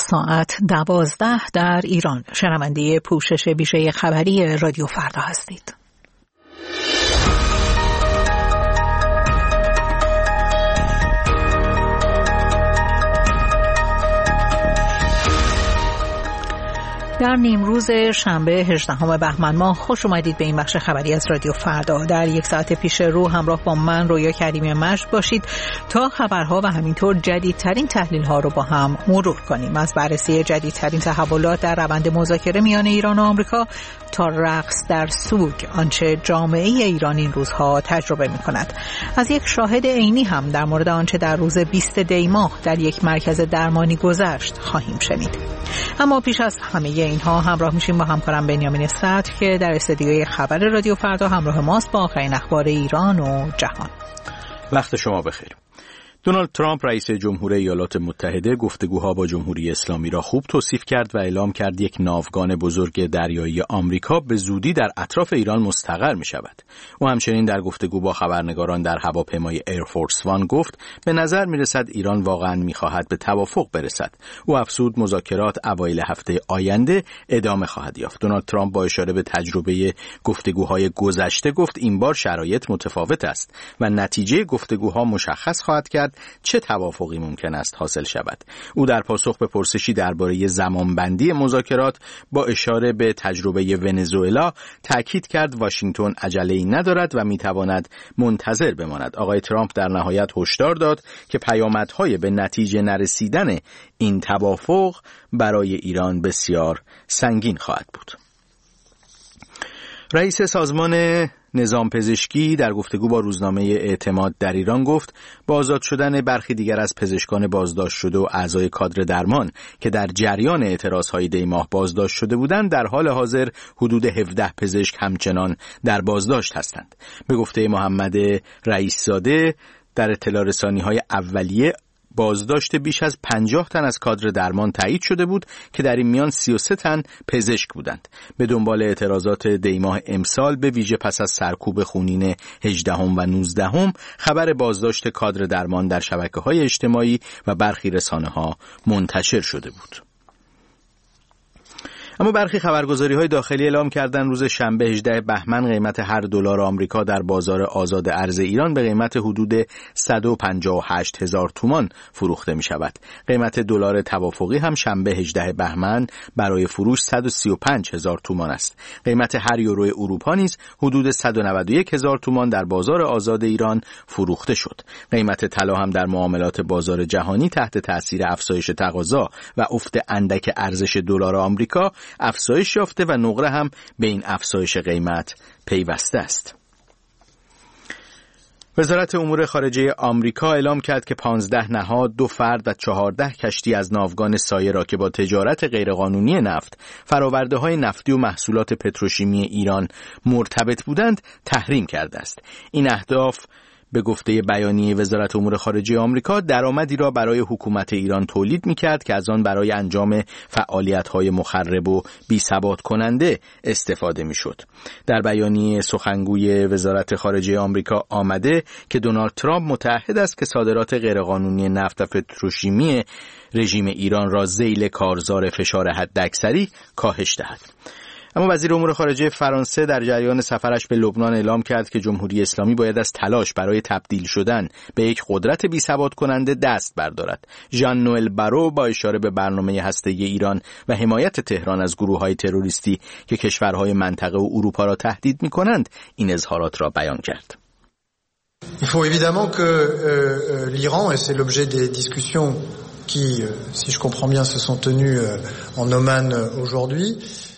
ساعت 12 در ایران. شنونده پوشش ویژه خبری رادیو فردا هستید. در نیمروز شنبه 18 بهمن ماه خوش اومدید به این بخش خبری از رادیو فردا. در یک ساعت پیش رو همراه با من رویا کریمی مشت باشید تا خبرها و همینطور جدیدترین تحلیل‌ها رو با هم مرور کنیم. از بررسی جدیدترین تحولات در روند مذاکره میان ایران و آمریکا تا رقص در سوگ، آنچه جامعه ایران این روزها تجربه می‌کند. از یک شاهد عینی هم در مورد آنچه در روز 20 دی ماه در یک مرکز درمانی گذشت خواهیم شنید. اما پیش از همه اینها همراه میشیم با همکارم بنیامین صدر که در استودیوی خبر رادیو فردا همراه ماست با آخرین اخبار ایران و جهان. وقت شما بخیر. دونالد ترامپ رئیس جمهور ایالات متحده گفتگوها با جمهوری اسلامی را خوب توصیف کرد و اعلام کرد یک ناوگان بزرگ دریایی آمریکا به زودی در اطراف ایران مستقر می شود. او همچنین در گفتگو با خبرنگاران در هواپیمای ایرفورس وان گفت به نظر می رسد ایران واقعا می خواهد به توافق برسد. او افزود مذاکرات اوایل هفته آینده ادامه خواهد یافت. دونالد ترامپ با اشاره به تجربه گفتگوهای گذشته گفت این بار شرایط متفاوت است و نتیجه گفتگوها مشخص خواهد کرد چه توافقی ممکن است حاصل شود. او در پاسخ به پرسشی درباره زمانبندی مذاکرات با اشاره به تجربه ونزوئلا تاکید کرد واشنگتن عجله‌ای ندارد و میتواند منتظر بماند. آقای ترامپ در نهایت هشدار داد که پیامدهای به نتیجه نرسیدن این توافق برای ایران بسیار سنگین خواهد بود. رئیس سازمان نظام پزشکی در گفتگو با روزنامه اعتماد در ایران گفت با آزاد شدن برخی دیگر از پزشکان بازداشت شده و اعضای کادر درمان که در جریان اعتراضهای دی ماه بازداشت شده بودند در حال حاضر حدود 17 پزشک همچنان در بازداشت هستند. به گفته محمد رئیس‌زاده در اطلاع رسانی‌های اولیه بازداشت بیش از 50 تن از کادر درمان تایید شده بود که در این میان 33 تن پزشک بودند. به دنبال اعتراضات دی ماه امسال به ویژه پس از سرکوب خونین 18 و 19 خبر بازداشت کادر درمان در شبکه‌های اجتماعی و برخی رسانه‌ها منتشر شده بود. اما برخی خبرگزاری‌های داخلی اعلام کردند روز شنبه 18 بهمن قیمت هر دلار آمریکا در بازار آزاد ارز ایران به قیمت حدود 158,000 تومان فروخته می‌شود. قیمت دلار توافقی هم شنبه 18 بهمن برای فروش 135,000 تومان است. قیمت هر یورو اروپا نیز حدود 191,000 تومان در بازار آزاد ایران فروخته شد. قیمت طلا هم در معاملات بازار جهانی تحت تأثیر افزایش تقاضا و افت اندک ارزش دلار آمریکا افزایش یافته و نقره هم به این افزایش قیمت پیوسته است. وزارت امور خارجه آمریکا اعلام کرد که 15 نهاد، 2 فرد و 14 کشتی از ناوگان سایه را که با تجارت غیرقانونی نفت، فرآورده‌های نفتی و محصولات پتروشیمی ایران مرتبط بودند تحریم کرده است. این اهداف به گفته بیانیه وزارت امور خارجه آمریکا درآمدی را برای حکومت ایران تولید می‌کرد که از آن برای انجام فعالیت‌های مخرب و بی‌ثبات کننده استفاده می‌شد. در بیانیه سخنگوی وزارت خارجه آمریکا آمده که دونالد ترامپ متعهد است که صادرات غیرقانونی نفت و پتروشیمی رژیم ایران را ذیل کارزار فشار حداکثری کاهش دهد. اما وزیر امور خارجه فرانسه در جریان سفرش به لبنان اعلام کرد که جمهوری اسلامی باید از تلاش برای تبدیل شدن به یک قدرت بی‌ثبات کننده دست بردارد. ژان نوئل بارو با اشاره به برنامه هسته‌ای ایران و حمایت تهران از گروه‌های تروریستی که کشورهای منطقه و اروپا را تهدید می‌کنند این اظهارات را بیان کرد. Il faut évidemment que l'Iran, et c'est l'objet des discussions qui, si je comprends bien, se sont tenues en Oman aujourd'hui.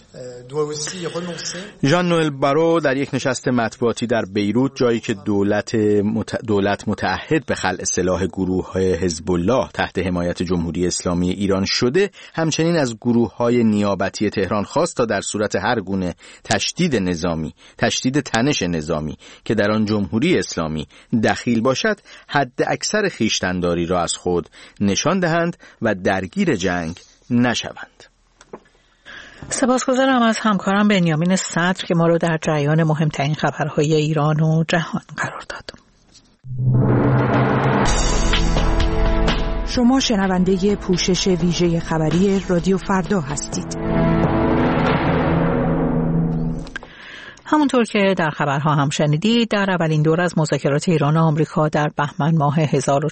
ژان نوئل بارو در یک نشست مطبوعاتی در بیروت، جایی که دولت متعهد به خلع سلاح گروه حزب الله تحت حمایت جمهوری اسلامی ایران شده، همچنین از گروه‌های نیابتی تهران خواست تا در صورت هر گونه تشدید تنش نظامی که در آن جمهوری اسلامی دخیل باشد، حد اکثر خویشتن‌داری را از خود نشان دهند و درگیر جنگ نشوند. سپاسگزارم از همکارم بنیامین صدر که ما رو در جریان مهمترین خبرهای ایران و جهان قرار داد. شما شنونده پوشش ویژه خبری رادیو فردا هستید. همونطور که در خبرها هم شنیدید، در اولین دور از مذاکرات ایران و آمریکا در بهمن ماه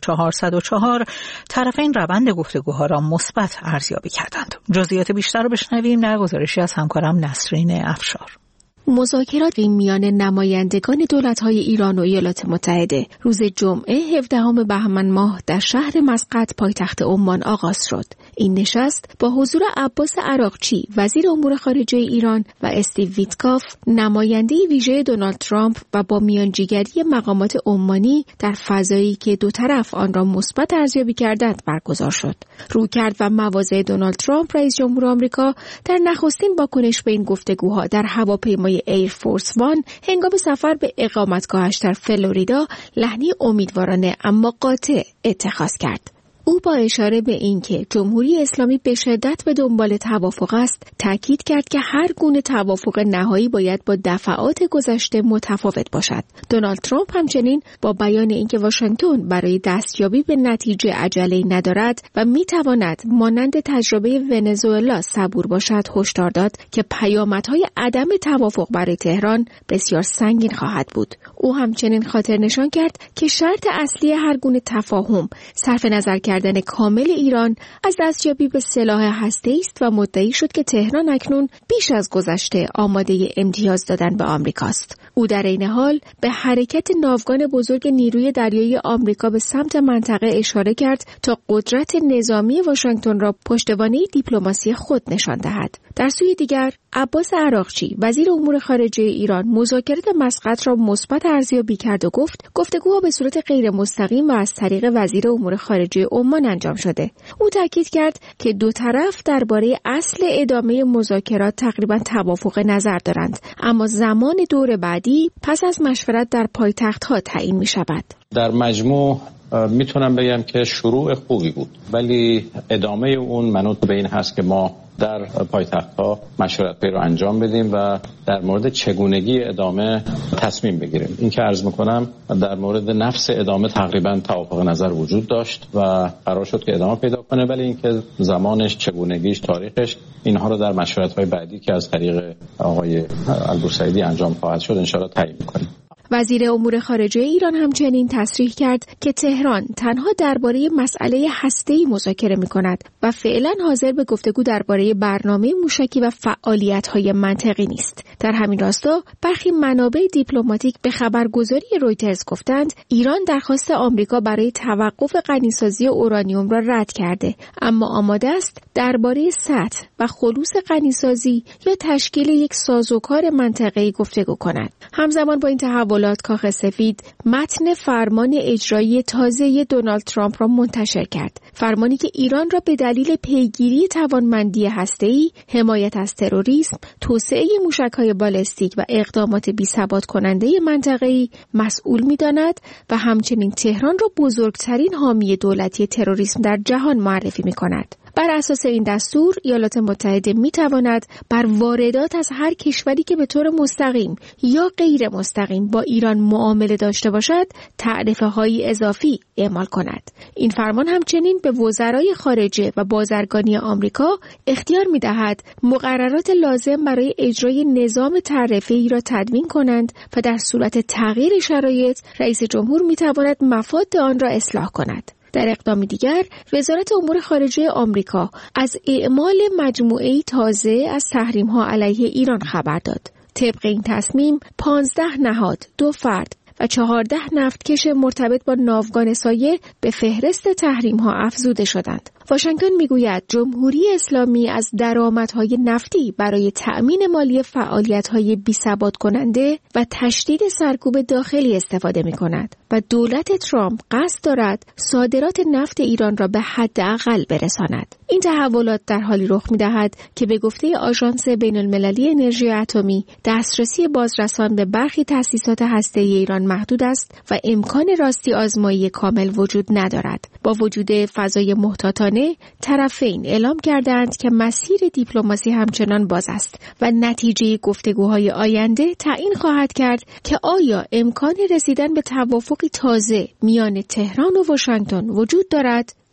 1404 طرفین روند گفتگوها را مثبت ارزیابی کردند. جزئیات بیشتر رو بشنویم در گزارشی از همکارم نسرین افشار. مذاکرات میان نمایندگان دولت‌های ایران و ایالات متحده روز جمعه 17 بهمن ماه در شهر مسقط پایتخت عمان آغاز شد. این نشست با حضور عباس عراقچی وزیر امور خارجه ایران و استیو ویتکاف نماینده ویژه دونالد ترامپ و با میانجیگری مقامات عمانی در فضایی که دو طرف آن را مثبت ارزیابی کردند برگزار شد. رویکرد و مواضع دونالد ترامپ رئیس جمهور آمریکا در نخستین واکنش به این گفتگوها در هواپیمای ایر فورس وان هنگام سفر به اقامتگاهش در فلوریدا لحنی امیدوارانه اما قاطع اتخاذ کرد. او با اشاره به اینکه جمهوری اسلامی به شدت به دنبال توافق است، تاکید کرد که هر گونه توافق نهایی باید با دفعات گذشته متفاوت باشد. دونالد ترامپ همچنین با بیان اینکه واشنگتن برای دستیابی به نتیجه عجله ندارد و میتواند مانند تجربه ونزوئلا صبور باشد، هشدار داد که پیامدهای عدم توافق برای تهران بسیار سنگین خواهد بود. او همچنین خاطر نشان کرد که شرط اصلی هر گونه تفاهم صرف نظر کردن کامل ایران از دستیابی به سلاح هسته‌ای است و مدعی شد که تهران اکنون بیش از گذشته آماده امتیاز دادن به آمریکاست. او در این حال به حرکت ناوگان بزرگ نیروی دریایی آمریکا به سمت منطقه اشاره کرد تا قدرت نظامی واشنگتن را پشتوانه دیپلماسی خود نشان دهد. در سوی دیگر، عباس عراقچی وزیر امور خارجه ایران مذاکرات مسقط را مثبت ارزیابی کرد و گفت گفتگوها به صورت غیر مستقیم و از طریق وزیر امور خارجه عمان انجام شده. او تاکید کرد که دو طرف درباره اصل ادامه مذاکرات تقریبا توافق نظر دارند، اما زمان دور بعدی پس از مشورت در پایتخت‌ها تعیین می‌شود. در مجموع میتونم بگم که شروع خوبی بود، ولی ادامه اون منوط به این هست که ما در پایتخت‌ها مشورت‌هایی رو انجام بدیم و در مورد چگونگی ادامه تصمیم بگیریم. این که عرض میکنم در مورد نفس ادامه تقریبا توافق نظر وجود داشت و قرار شد که ادامه پیدا کنه، ولی اینکه زمانش، چگونگیش، تاریخش، اینها رو در مشورت‌های بعدی که از طریق آقای البوسعیدی انجام خواهد شد انشاءالله تعیین می‌کنیم. وزیر امور خارجه ایران همچنین تصریح کرد که تهران تنها درباره مسئله هسته‌ای مذاکره می‌کند و فعلا حاضر به گفتگو درباره برنامه موشکی و فعالیت‌های منطقی نیست. در همین راستا برخی منابع دیپلماتیک به خبرگزاری رویترز گفتند ایران درخواست آمریکا برای توقف غنیسازی اورانیوم را رد کرده، اما آماده است درباره سطح و خلوص غنیسازی یا تشکیل یک سازوکار منطقه‌ای گفتگو کند. همزمان با این تحولات کاخ سفید متن فرمان اجرایی تازه دونالد ترامپ را منتشر کرد. فرمانی که ایران را به دلیل پیگیری توانمندی هسته‌ای، حمایت از تروریسم، توسعه موشک‌های بالستیک و اقدامات بی‌ثبات کننده منطقه‌ای مسئول می‌داند و همچنین تهران را بزرگترین حامی دولتی تروریسم در جهان معرفی می‌کند. بر اساس این دستور ایالات متحده می‌تواند بر واردات از هر کشوری که به طور مستقیم یا غیر مستقیم با ایران معامله داشته باشد تعرفه‌های اضافی اعمال کند. این فرمان همچنین به وزرای خارجه و بازرگانی آمریکا اختیار می‌دهد مقررات لازم برای اجرای نظام تعرفه‌ای را تدوین کنند و در صورت تغییر شرایط رئیس جمهور می‌تواند مفاد آن را اصلاح کند. در اقدام دیگر، وزارت امور خارجه آمریکا از اعمال مجموعه‌ای تازه از تحریم‌ها علیه ایران خبر داد. طبق این تصمیم 15 نهاد، 2 فرد و 14 نفتکش مرتبط با ناوگان سایه به فهرست تحریم‌ها افزوده شدند. واشنگتن میگوید جمهوری اسلامی از درآمدهای نفتی برای تأمین مالی فعالیت‌های بی‌ثبات کننده و تشدید سرکوب داخلی استفاده می‌کند و دولت ترامپ قصد دارد صادرات نفت ایران را به حداقل برساند. این تحولات در حالی رخ می‌دهد که به گفته آژانس بین‌المللی انرژی اتمی دسترسی بازرسان به برخی تأسیسات هسته‌ای ایران محدود است و امکان راستی آزمایی کامل وجود ندارد. با وجود فضای محتاطانه طرفین اعلام کردند که مسیر دیپلماسی همچنان باز است و نتیجه گفتگوهای آینده تعیین خواهد کرد که آیا امکان رسیدن به توافقی تازه میان تهران و واشنگتن وجود دارد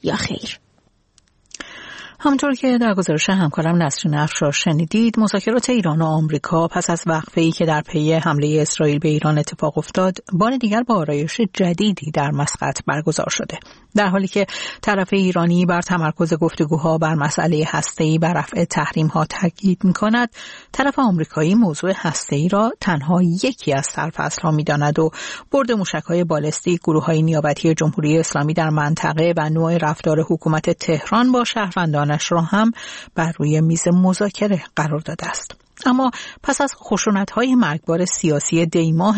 یا خیر؟ همونطور که در گزارش همکارم نسرین افشار شنیدید، مذاکرات ایران و آمریکا پس از وقفه‌ای که در پی حمله اسرائیل به ایران اتفاق افتاد، بار دیگر با آرایش جدیدی در مسقط برگزار شده. در حالی که طرف ایرانی بر تمرکز گفتگوها بر مسئله هسته‌ای و رفع تحریم‌ها تاکید می‌کند، طرف آمریکایی موضوع هسته‌ای را تنها یکی از سرفصل‌ها می‌داند و برد موشک‌های بالستیک گروه‌های نیابتی جمهوری اسلامی در منطقه و نوع رفتار حکومت تهران با شهروندانش را هم بر روی میز مذاکره قرار داده است. اما پس از خشونت‌های مرگبار سیاسی دیماه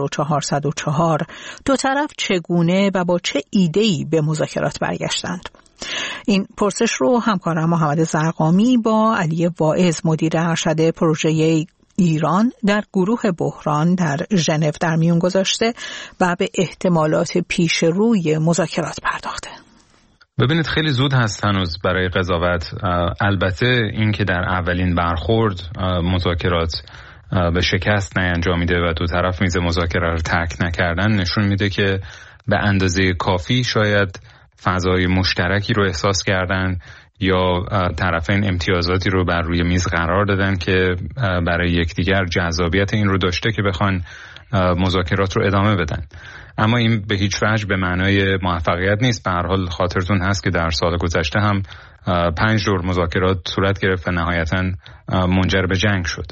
1404 دو طرف چگونه و با چه ایده‌ای به مذاکرات برگشتند؟ این پرسش رو همکارم محمد زرقامی با علی واعظ مدیر ارشد پروژه ایران در گروه بحران در ژنو در میون گذاشته و به احتمالات پیش روی مذاکرات پرداخته. ببینید خیلی زود هست هنوز برای قضاوت. البته این که در اولین برخورد مذاکرات به شکست نینجامیده و دو طرف میز مذاکره رو ترک نکردن نشون میده که به اندازه کافی شاید فضای مشترکی رو احساس کردن یا طرفین امتیازاتی رو بر روی میز قرار دادن که برای یکدیگر جذابیت این رو داشته که بخوان مذاکرات رو ادامه بدن. اما این به هیچ وجه به معنای موفقیت نیست. به هر حال خاطرتون هست که در سال گذشته هم 5 دور مذاکرات صورت گرفت و نهایتاً منجر به جنگ شد.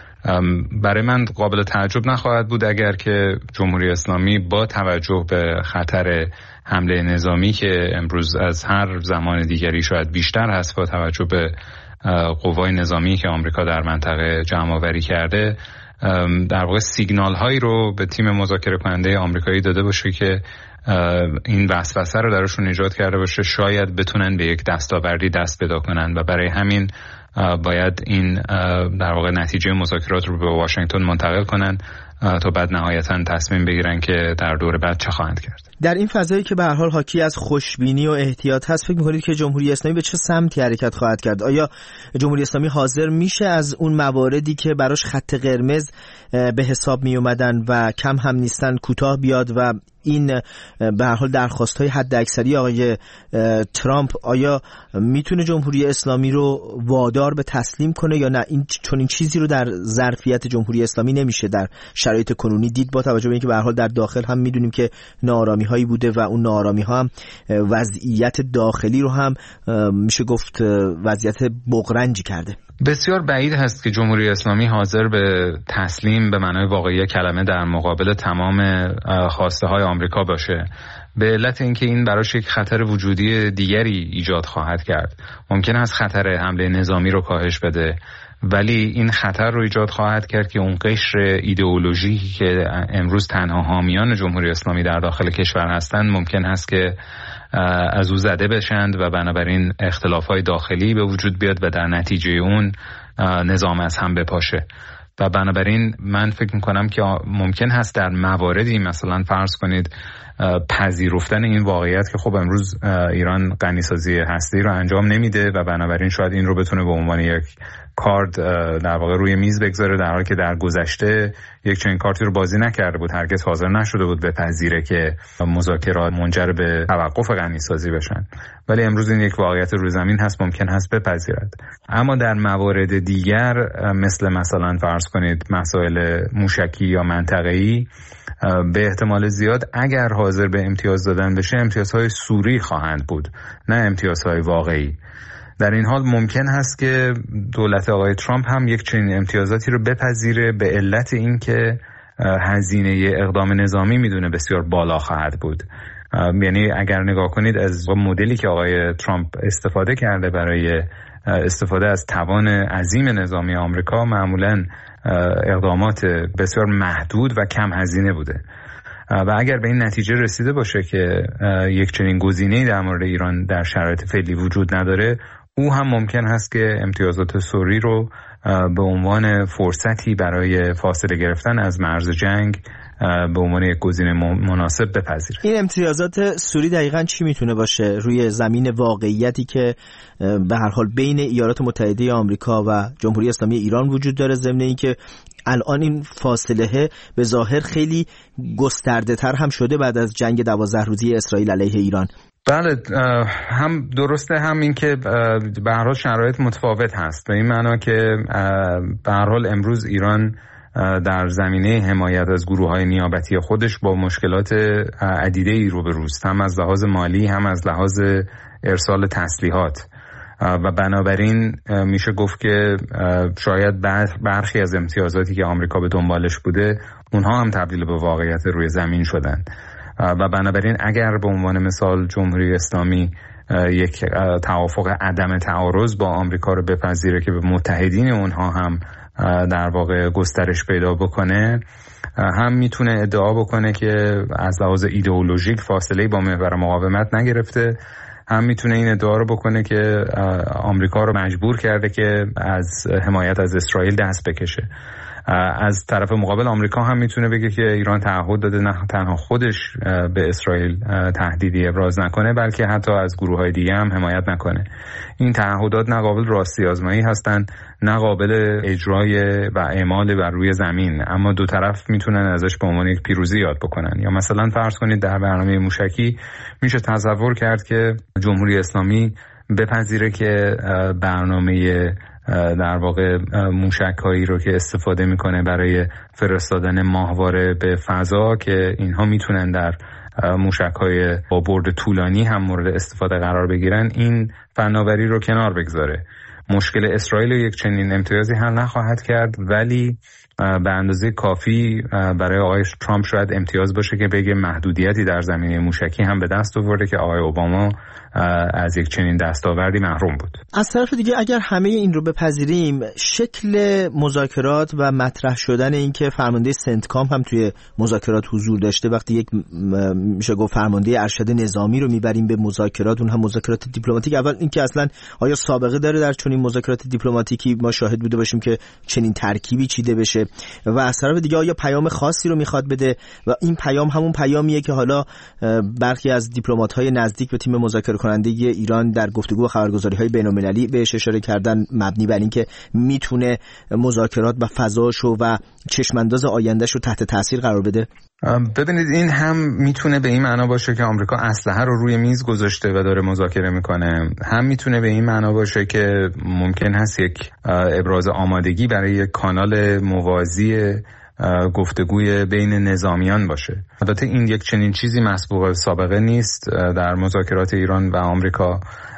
برای من قابل تعجب نخواهد بود اگر که جمهوری اسلامی با توجه به خطر حمله نظامی که امروز از هر زمان دیگری شاید بیشتر هست، با توجه به قوای نظامی که آمریکا در منطقه جمع‌آوری کرده، در واقع سیگنال هایی رو به تیم مذاکره کننده آمریکایی داده باشه که این وسوسه رو درشون ایجاد کرده باشه شاید بتونن به یک دستاوردی دست پیدا کنن و برای همین باید این در واقع نتیجه مذاکرات رو به واشنگتن منتقل کنن تا بعد نهایتاً تصمیم بگیرن که در دور بعد چه خواهند کرد. در این فضایی که به هر حال حاکی از خوشبینی و احتیاط هست، فکر می‌کنید که جمهوری اسلامی به چه سمتی حرکت خواهد کرد؟ آیا جمهوری اسلامی حاضر میشه از اون مواردی که براش خط قرمز به حساب می اومدن و کم هم نیستن کوتاه بیاد و این به هر حال درخواست‌های حداکثری آقای ترامپ، آیا میتونه جمهوری اسلامی رو وادار به تسلیم کنه یا نه؟ چون این چیزی رو در ظرفیت جمهوری اسلامی نمیشه در شرایط کنونی دید، با توجه به اینکه به هر حال در داخل هم میدونیم که ناآرامی‌هایی بوده و اون ناآرامی‌ها هم وضعیت داخلی رو هم میشه گفت وضعیت بغرنجی کرده. بسیار بعید هست که جمهوری اسلامی حاضر به تسلیم به معنای واقعی کلمه در مقابل تمام خواسته های آمریکا باشه، به علت اینکه این براش یک خطر وجودی دیگری ایجاد خواهد کرد. ممکن است خطر حمله نظامی رو کاهش بده، ولی این خطر رو ایجاد خواهد کرد که اون قشر ایدئولوژیکی که امروز تنها حامیان جمهوری اسلامی در داخل کشور هستند ممکن است که از او زده بشند و بنابراین اختلاف‌های داخلی به وجود بیاد و در نتیجه اون نظام از هم بپاشه. و بنابراین من فکر میکنم که ممکن هست در مواردی مثلا فرض کنید پذیرفتن این واقعیت که خب امروز ایران غنیسازی هسته‌ای رو انجام نمیده و بنابراین شاید این رو بتونه به عنوان یک کارت در واقع روی میز بگذاره، در حالی که در گذشته یک چنین کارتی رو بازی نکرده بود، هرگز حاضر نشده بود بپذیره که مذاکرات منجر به توقف غنیسازی بشن. ولی امروز این یک واقعیت روی زمین هست، ممکن هست بپذیرد. اما در موارد دیگر مثلا فرض کنید مسائل موشکی یا منطقه‌ای، به احتمال زیاد اگر حاضر به امتیاز دادن بشه امتیازهای سوری خواهند بود، نه امتیازهای واقعی. در این حال ممکن هست که دولت آقای ترامپ هم یک چنین امتیازاتی رو بپذیره به علت اینکه هزینه اقدام نظامی میدونه بسیار بالا خواهد بود. یعنی اگر نگاه کنید از مدلی که آقای ترامپ استفاده کرده برای استفاده از توان عظیم نظامی آمریکا، معمولاً اقدامات بسیار محدود و کم هزینه بوده و اگر به این نتیجه رسیده باشه که یک چنین گزینه‌ای در مورد ایران در شرایط فعلی وجود نداره، او هم ممکن هست که امتیازات سوری رو به عنوان فرصتی برای فاصله گرفتن از مرز جنگ به عنوان یک گزینه مناسب بپذیره. این امتیازات سوری دقیقاً چی میتونه باشه روی زمین واقعیتی که به هر حال بین ایالات متحده آمریکا و جمهوری اسلامی ایران وجود داره، ضمن اینکه الان این فاصله به ظاهر خیلی گسترده تر هم شده بعد از جنگ 12 روزی اسرائیل علیه ایران؟ بله، هم درسته، هم این که به هر حال شرایط متفاوت هست، به این معنا که به هر حال امروز ایران در زمینه حمایت از گروه‌های نیابتی خودش با مشکلات عدیده‌ای روبروست، هم از لحاظ مالی، هم از لحاظ ارسال تسلیحات، و بنابراین میشه گفت که شاید برخی از امتیازاتی که آمریکا به دنبالش بوده اونها هم تبدیل به واقعیت روی زمین شدن، و بنابراین اگر به عنوان مثال جمهوری اسلامی یک توافق عدم تعارض با آمریکا رو بپذیره که به متحدین اونها هم در واقع گسترش پیدا بکنه، هم میتونه ادعا بکنه که از لحاظ ایدئولوژیک فاصله با محور مقاومت نگرفته، هم میتونه این ادعا رو بکنه که آمریکا رو مجبور کرده که از حمایت از اسرائیل دست بکشه. از طرف مقابل آمریکا هم میتونه بگه که ایران تعهد داده نه تنها خودش به اسرائیل تهدیدی ابراز نکنه، بلکه حتی از گروه‌های دیگه هم حمایت نکنه. این تعهدات نه قابل راستی آزمایی هستند، نه قابل اجرای و اعمال بر روی زمین، اما دو طرف میتونن ازش به عنوان یک پیروزی یاد بکنن. یا مثلا فرض کنید در برنامه موشکی میشه تصور کرد که جمهوری اسلامی بپذیره که برنامه در واقع موشک‌هایی رو که استفاده میکنه برای فرستادن ماهواره به فضا که اینها میتونن در موشک‌های با برد طولانی هم مورد استفاده قرار بگیرن، این فناوری رو کنار بگذاره. مشکل اسرائیل یک چنین امتیازی حل نخواهد کرد، ولی به اندازه کافی برای آقای ترامپ شاید امتیاز باشه که بگه محدودیتی در زمینه موشکی هم به دست آورده که آقای اوباما از یک چنین دستاوردی محروم بود. از طرف دیگه اگر همه این رو بپذیریم، شکل مذاکرات و مطرح شدن این که فرمانده سنتکام هم توی مذاکرات حضور داشته، وقتی یک میشه گفت فرمانده ارشد نظامی رو میبریم به مذاکرات، اون هم مذاکرات دیپلماتیک، اول این که اصلا آیا سابقه داره در چنین مذاکرات دیپلماتیکی ما شاهد بوده باشیم که چنین ترکیبی چیده بشه، و از طرف دیگه آیا پیام خاصی رو میخواد بده و این پیام همون پیامیه که حالا برخی از دیپلمات‌های نزدیک به تیم مذاکره کننده ایران در گفتگو و خبرگزاری‌های بین‌المللی بهش اشاره کردن، مبنی بر اینکه میتونه مذاکرات و فضاشو و چشمانداز آیندهشو تحت تاثیر قرار بده؟ ببینید، این هم میتونه به این معنا باشه که آمریکا اسلحه رو روی میز گذاشته و داره مذاکره میکنه، هم میتونه به این معنا باشه که ممکن هست یک ابراز آمادگی برای یک کانال موازی گفتگوی بین نظامیان باشه. البته این یک چنین چیزی مسبوق سابقه نیست در مذاکرات ایران و آمریکا،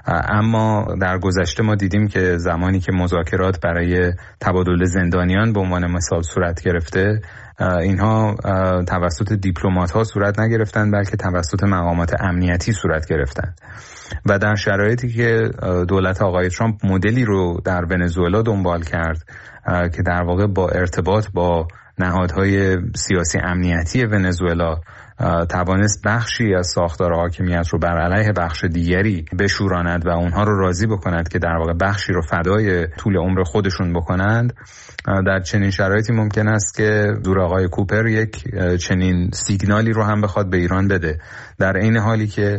اما در گذشته ما دیدیم که زمانی که مذاکرات برای تبادل زندانیان به عنوان مثال صورت گرفته، اینها توسط دیپلمات‌ها صورت نگرفتند، بلکه توسط مقامات امنیتی صورت گرفتند. و در شرایطی که دولت آقای ترامپ مدلی رو در ونزوئلا دنبال کرد که در واقع با ارتباط با نهادهای سیاسی امنیتی ونزوئلا توانست بخشی از ساختار حاکمیت رو بر علیه بخش دیگری بشوراند و اونها رو راضی بکند که در واقع بخشی رو فدای طول عمر خودشون بکنند، در چنین شرایطی ممکن است که دور آقای کوپر یک چنین سیگنالی رو هم بخواد به ایران بده، در عین حالی که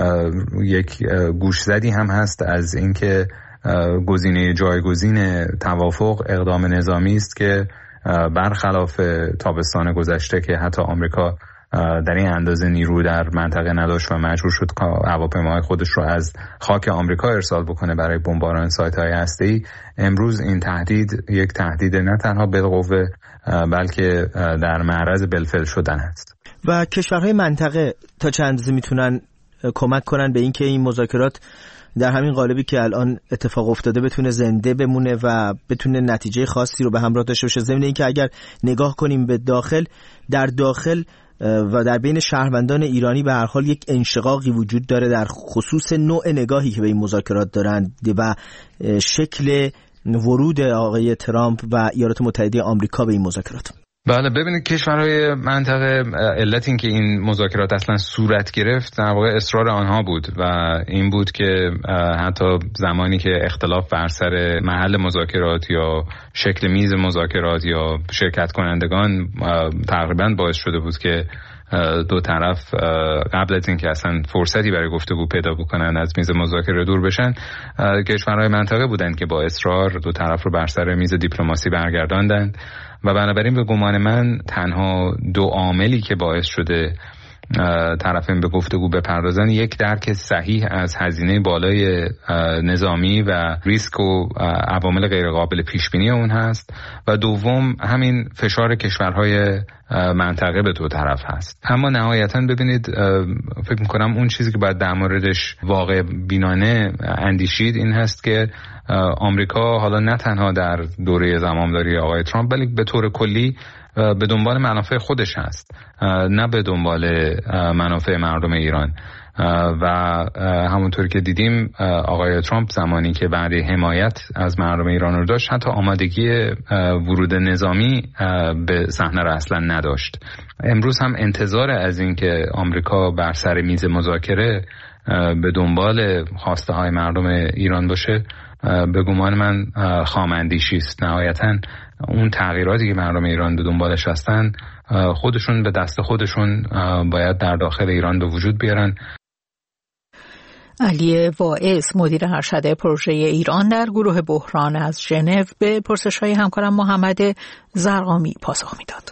یک گوشزدی هم هست از اینکه گزینه جایگزین توافق اقدام نظامی است که برخلاف تابستان گذشته که حتی آمریکا در این اندازه نیرو در منطقه نداشت و مجبور شد هواپیماهای خودش رو از خاک آمریکا ارسال بکنه برای بمباران سایت‌های هسته‌ای، امروز این تهدید یک تهدید نه تنها بالقوه بلکه در معرض بالفعل شدن است. و کشورهای منطقه تا چند اندازه میتونن کمک کنن به اینکه این مذاکرات در همین قالبی که الان اتفاق افتاده بتونه زنده بمونه و بتونه نتیجه خاصی رو به همراه داشته باشه، ضمن اینکه اگر نگاه کنیم به داخل، در داخل و در بین شهروندان ایرانی به هر حال یک انشقاقی وجود داره در خصوص نوع نگاهی که به این مذاکرات دارند و شکل ورود آقای ترامپ و ایالات متحده آمریکا به این مذاکرات. بله، ببینید کشورهای منطقه علت این که این مذاکرات اصلا صورت گرفت در واقع اصرار آنها بود و این بود که حتی زمانی که اختلاف بر سر محل مذاکرات یا شکل میز مذاکرات یا شرکت کنندگان تقریبا باعث شده بود که دو طرف قبل از اینکه اصلا فرصتی برای گفتگو پیدا بکنن از میز مذاکره دور بشن، کشورهای منطقه بودند که با اصرار دو طرف رو بر سر میز دیپلماسی برگرداندند و بنابراین به گمان من تنها دو عاملی که باعث شده طرفین به گفتگو بپردازن، یک درک صحیح از هزینه بالای نظامی و ریسک و عوامل غیرقابل پیش بینی اون هست و دوم همین فشار کشورهای منطقه به دو طرف هست. اما نهایتاً ببینید فکر میکنم اون چیزی که باید در موردش واقع بینانه اندیشید این هست که آمریکا حالا نه تنها در دوره زمامداری آقای ترامپ بلکه به طور کلی به دنبال منافع خودش هست، نه به دنبال منافع مردم ایران. و همونطور که دیدیم آقای ترامپ زمانی که بعد حمایت از مردم ایران رو داشت حتی آمادگی ورود نظامی به صحنه را اصلا نداشت. امروز هم انتظار از این که آمریکا بر سر میز مذاکره به دنبال خواسته های مردم ایران باشه به گمان من خام‌اندیشی است. نهایتاً اون تغییراتی که مردم ایران به دنبالش هستن خودشون به دست خودشون باید در داخل ایران به وجود بیارن. علی واعظ مدیر ارشد پروژه ایران در گروه بحران از ژنو به پرسش‌های همکارم محمد زرقامی پاسخ میداد.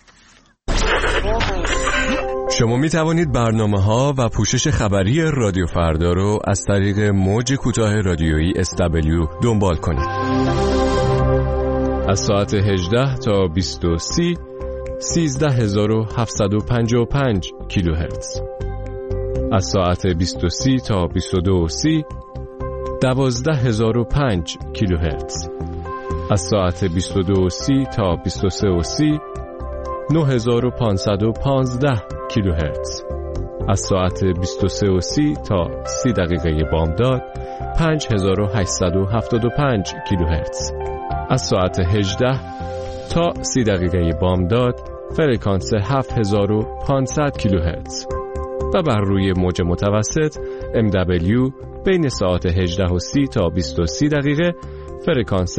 شما می توانید برنامه‌ها و پوشش خبری رادیو فردا رو از طریق موج کوتاه رادیویی SW دنبال کنید. از ساعت 18 تا 20:30 13755 کیلوهرتز. از ساعت 20:30 تا 22:30 12005 کیلوهرتز. از ساعت 22:30 تا 23:30 9515 کیلوهرتز. از ساعت 23:30 تا 30 دقیقه بامداد 5875 کیلوهرتز. از ساعت 18 تا 30 دقیقه بامداد فرکانس 7500 کیلوهرتز و بر روی موج متوسط MW بین ساعت 18:30 تا 20:30 دقیقه فرکانس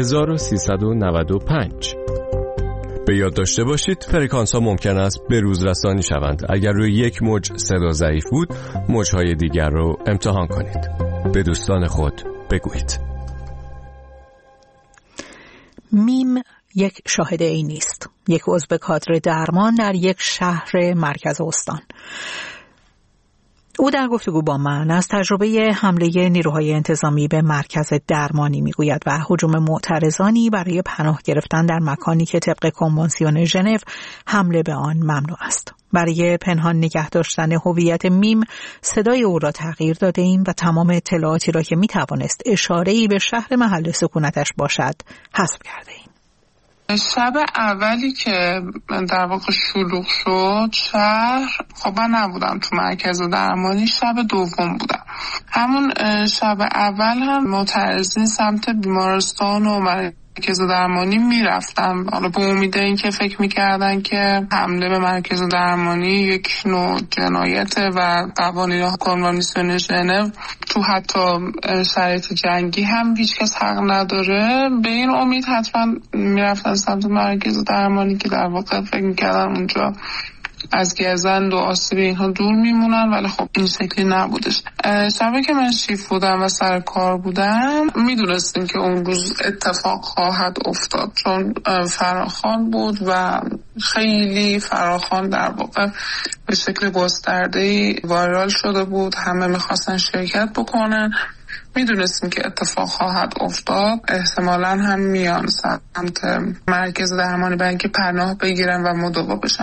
1395. به یاد داشته باشید فرکانس ها ممکن است به روز رسانی شوند. اگر روی یک موج صدا ضعیف بود موج‌های دیگر رو امتحان کنید. به دوستان خود بگویید. میم یک شاهد عینی است. یک عضو کادر درمان در یک شهر مرکز استان. او در گفتگو با من از تجربه حمله نیروهای انتظامی به مرکز درمانی میگوید و هجوم معترضانی برای پناه گرفتن در مکانی که طبق کنوانسیون ژنو حمله به آن ممنوع است. برای پنهان نگه داشتن هویت میم صدای او را تغییر داده ایم و تمام اطلاعاتی را که می توانست اشاره‌ای به شهر محل سکونتش باشد حذف کرده ایم. شب اولی که در واقع شلوغ شد شهر، خب من نبودم تو مرکز درمانی، شب دوم بودم. همون شب اول هم معترضین سمت بیمارستان و مرکز درمانی میرفتن، حالا به امید این که فکر میکردن که حمله به مرکز درمانی یک نوع جنایته و قوانین کنوانسیون ژنو تو حتی شرایط جنگی هم هیچکس حق نداره. به این امید حتما میرفتن سمت مرکز درمانی که در واقع فکر میکردن اونجا از گزند و آسیب اینها دور میمونن، ولی خب این شکلی نبودش. شبی که من شیفت بودم و سر کار بودم میدونستیم که اون روز اتفاق خواهد افتاد، چون فراخوان بود و خیلی فراخوان در واقع به شکل گسترده‌ای وایرال شده بود، همه میخواستن شرکت بکنن. میدونستیم که اتفاق خواهد افتاد، احتمالاً هم میان سمت مرکز درمانی برای اینکه پناه بگیرن و مداوا بشن.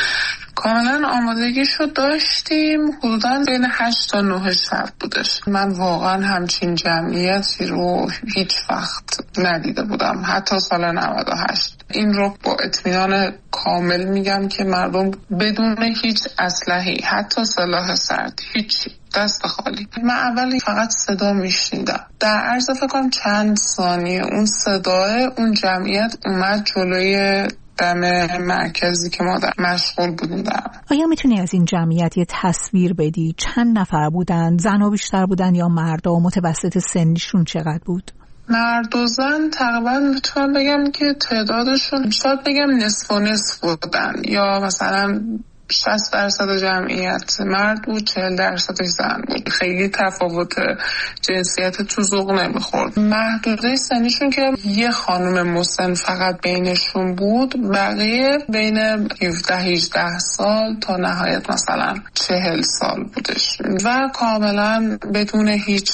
کاملا آمادگیشو داشتیم. حدوداً بین 8 تا 9 شب بودش. من واقعا همچین جمعیتی رو هیچ وقت ندیده بودم، حتی سال 98. این رو با اطمینان کامل میگم که مردم بدون هیچ اسلحه‌ای، حتی سلاح سرد، هیچ، دست خالی. من اولی فقط صدا میشنیدم. در عرض فکر کنم چند ثانیه اون صدای اون جمعیت اومد جلوی دم مرکزی که ما در مشغول بودیم. آیا میتونی از این جمعیت یه تصویر بدی؟ چند نفر بودن؟ زنها بیشتر بودن یا مردا؟ متوسط سنیشون چقدر بود؟ مرد و زن تقریبا میتونم بگم که تعدادشون شاید بگم نصف و نصف بودن، یا مثلا 60% جمعیت مرد بود، 40% زن بود. خیلی تفاوت جنسیت تو ذوق نمیخورد. محدوده سنیشون که یه خانم مسن فقط بینشون بود، بقیه بین 17-18 سال تا نهایت مثلا 40 سال بودش و کاملا بدون هیچ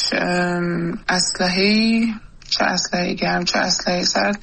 اسلحه‌ای، چه اسلحه گرم چه اسلحه سرد،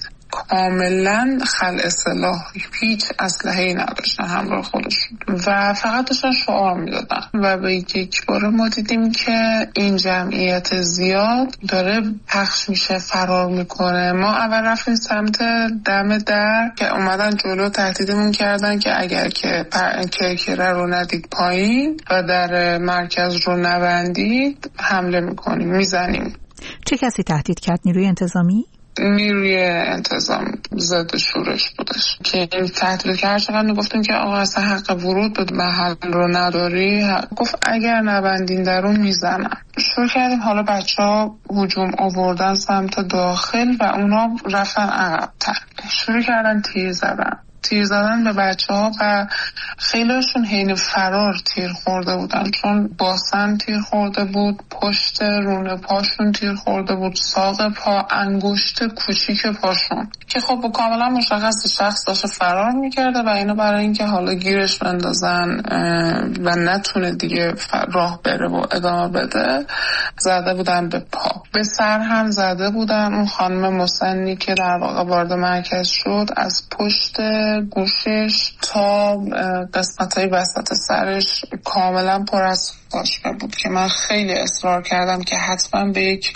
کاملا خلع سلاح، هیچ اسلحه‌ای نداشتن همراه خودشون و فقط داشتن شعار میدادن و به یک بار ما دیدیم که این جمعیت زیاد داره پخش میشه، فرار میکنه. ما اول رفتیم سمت دم در که اومدن جلو، تهدیدمون کردن که اگر که کرکره رو ندید پایین و در مرکز رو نبندید حمله میکنیم، میزنیم. چه کسی تهدید کرد؟ نیروی انتظامی؟ نیروی انتظام ضد شورش بودش که این تهدید کرد. چقدر میگفتیم که آقا اصلا حق ورود به محل رو نداری، گفت اگر نبندین درون میزنم. شروع کردیم حالا بچه‌ها هجوم آوردن سمت داخل و اونا رفتن عقب‌تر، شروع کردن تیر زدن به بچه‌ها و خیلیشون حین فرار تیر خورده بودن، چون باسن تیر خورده بود، پشت رون پاشون تیر خورده بود، ساق پا، انگشت کوچیک پاشون که خب کاملا مشخص شخص داشته فرار میکرده و اینا برای اینکه حالا گیرش بندازن و نتونه دیگه راه بره و ادامه بده زده بودن به پا. به سر هم زده بودن. اون خانم مسنی که در واقع وارد مرکز شد از پشت گوشش تا قسمت‌های وسط سرش کاملا پر از فاشمه بود که من خیلی اصرار کردم که حتما به یک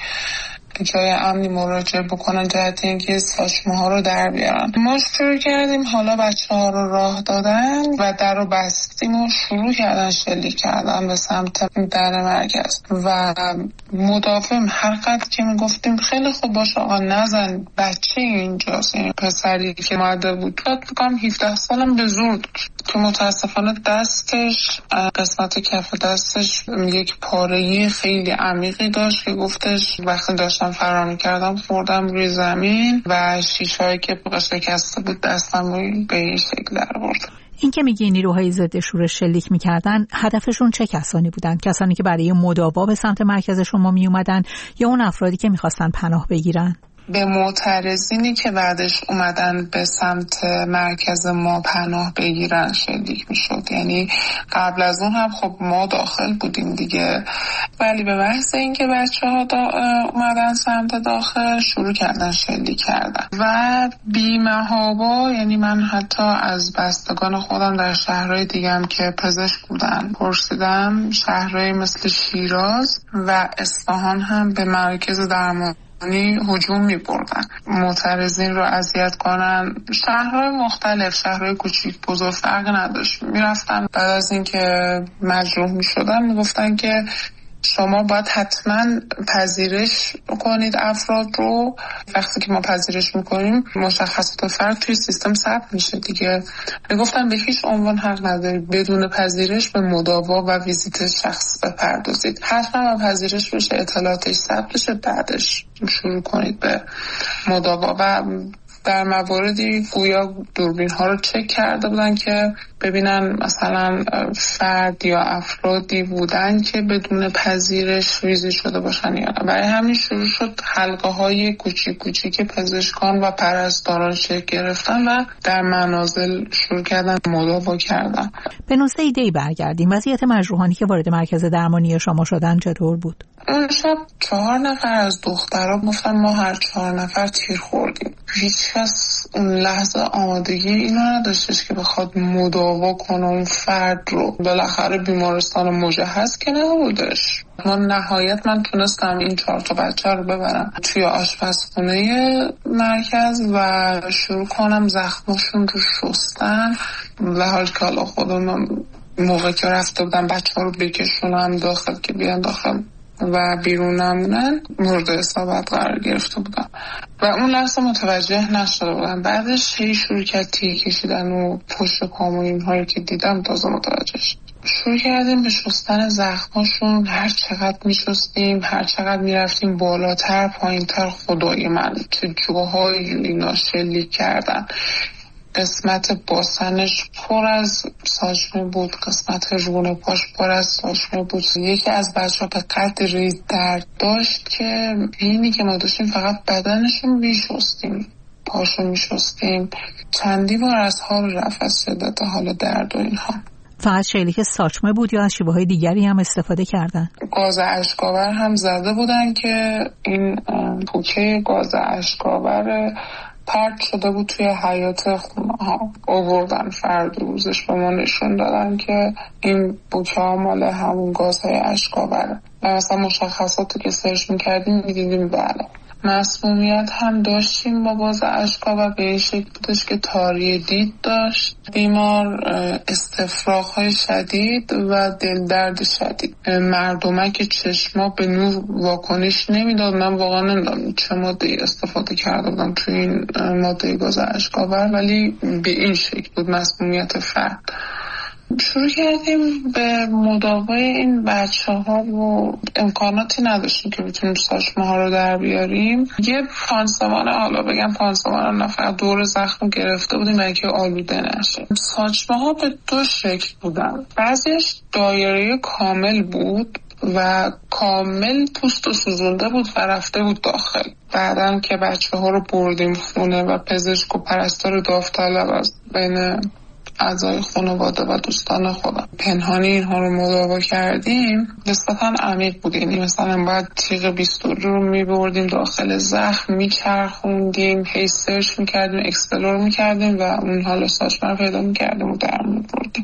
جای امنی مراجعه بکنن جهت اینکه ساشمه ها رو در بیارن. ما شروع کردیم حالا بچه ها رو راه دادن و در رو بستیم و شروع کردن شلیک کردن به سمت در مرکز و مدافعم هر قدر که میگفتیم خیلی خوب باشه آقا نزن، بچه اینجاست، این پسری که اومده بود بکنم 17 سالم به زور که متاسفانه دستش، قسمت کف دستش یک پاره‌ای خیلی عمیقی داشت که گفتش وقتی داشتم فرار می‌کردم خوردم روی زمین و شیشه‌ای که شکسته بود دستم به این شکل در آورد. این که میگی نیروهای ضد شورش شلیک می‌کردن، هدفشون چه کسانی بودن؟ کسانی که برای مداوا به سمت مرکز شما میومدن یا اون افرادی که می‌خواستن پناه بگیرن؟ به معترضینی که بعدش اومدن به سمت مرکز ما پناه بگیرن شلیک میشد. یعنی قبل از اون هم خب ما داخل بودیم دیگه، ولی به محض اینکه بچه ها اومدن سمت داخل شروع کردن شلیک کردن و بی‌محابا. یعنی من حتی از بستگان خودم در شهرهای دیگه هم که پزشک بودن پرسیدم، شهرهای مثل شیراز و اصفهان هم به مرکز درمان هجوم می‌بردن، معترضین رو اذیت کنن. شهرهای مختلف، شهرهای کوچیک بزرگ فرق نداشت، میرفتن بعد از اینکه مجروح میشدن میگفتن که شما باید حتما پذیرش کنید افراد رو. وقتی که ما پذیرش میکنیم مشخصات فرد توی سیستم ثبت میشه دیگه. میگفتن به هیچ عنوان حق ندارید بدون پذیرش به مداوا و ویزیت شخص بپردازید، حتما پذیرش بشه، اطلاعاتش ثبت بشه، بعدش شروع کنید به مداوا. و در مواردی گویا دوربین ها رو چک کرده بودن که ببینن مثلا فرد یا افرادی بودن که بدون پذیرش ریزی شده باشن یا نه. برای همین شروع شد حلقه های کوچیک کوچیک پزشکان و پرستاران شکل گرفتن و در منازل شروع کردن مداوا کردن. به نوسته ایده‌ای برگردیم. وضعیت مجروحانی که وارد مرکز درمانی شما شدن چطور بود؟ اون شب 4 نفر از دخترها گفتن ما هر 4 نفر تیر خوردیم. هیچ کس اون لحظه آمادگی اینو نداشتش که بخواد مداوا کنه اون فرد رو. بالاخره بیمارستان مجهز که نبودش. نهایت من تونستم این 4 تا بچه رو ببرم توی آشپزخونه مرکز و شروع کنم زخمشون رو شستن، و حال که حالا خودم موقع که رفته بودم بچه ها رو بکشونم داخل که بیان داخل و بیرون نمونن مورد اصابت قرار گرفته بودم و اون لحظه متوجه نشده بودم. بعدش هی شروع کرد تیر کشیدن و پشت پام و اینهایی که دیدم تازه متوجه شد. شروع کردیم به شستن زخماشون. هر چقدر می شستیم، هر چقدر می رفتیم بالاتر پایینتر، خدای من تو جوهای اینا شلیک کردن. قسمت باسنش پر از ساچمه بود، قسمت رون پاش پر از ساچمه بود. یکی از بچه‌ها به قدری درد داشت که اینی که ما داشتیم فقط بدنشو میشستیم، پاشو میشستیم. چندی بار از حال رفت از شدت حال درد و اینها. فقط شلیک ساچمه بود یا از شیوه‌های دیگری هم استفاده کردن؟ گاز اشک‌آور هم زده بودن که این پوکه گاز اشک‌آور پرت شده بود توی حیاط خونه ها. آوردن فرد روزش به ما نشون دادن که این پوکه ها مال همون گازهای اشک‌آوره. و مثلا مشخصاتی که سرچ میکردیم میدیدیم بله. مسمومیت هم داشتیم با گاز اشک‌آور به این شکل بودش که تاری دید داشت بیمار، استفراغ‌های شدید و دل درد شدید. مردمک چشما به نور واکنش نمیداد. من واقعا نمیدونم چه ماده استفاده کرده بودم توی این ماده گاز اشک‌آور، ولی به این شکل بود مسمومیت فرد. شروع کردیم به مداوای این بچه‌ها و امکاناتی نداشتیم که بتونیم ساچمه ها رو در بیاریم. یه پانسمان، حالا بگم پانسمان، نفر دور زخم گرفته بودیم برای که آلوده نشه. ساچمه ها به دو شکل بودن، بعضیش دایره کامل بود و کامل پوست و سوزونده بود و رفته بود داخل. بعدم که بچه ها رو بردیم خونه و پزشک و پرستار داوطلب از بین اعضای خانواده و دوستان خودم پنهانی اینها رو مداوا کردیم، نسبتا عمیق بود. یعنی مثلا باید تیغ بیستوری رو میبردیم داخل زخم، میچرخوندیم، هی سرچ میکردیم، اکسپلور میکردیم و اون حالا ساچمه رو پیدا میکردیم و در میبردیم.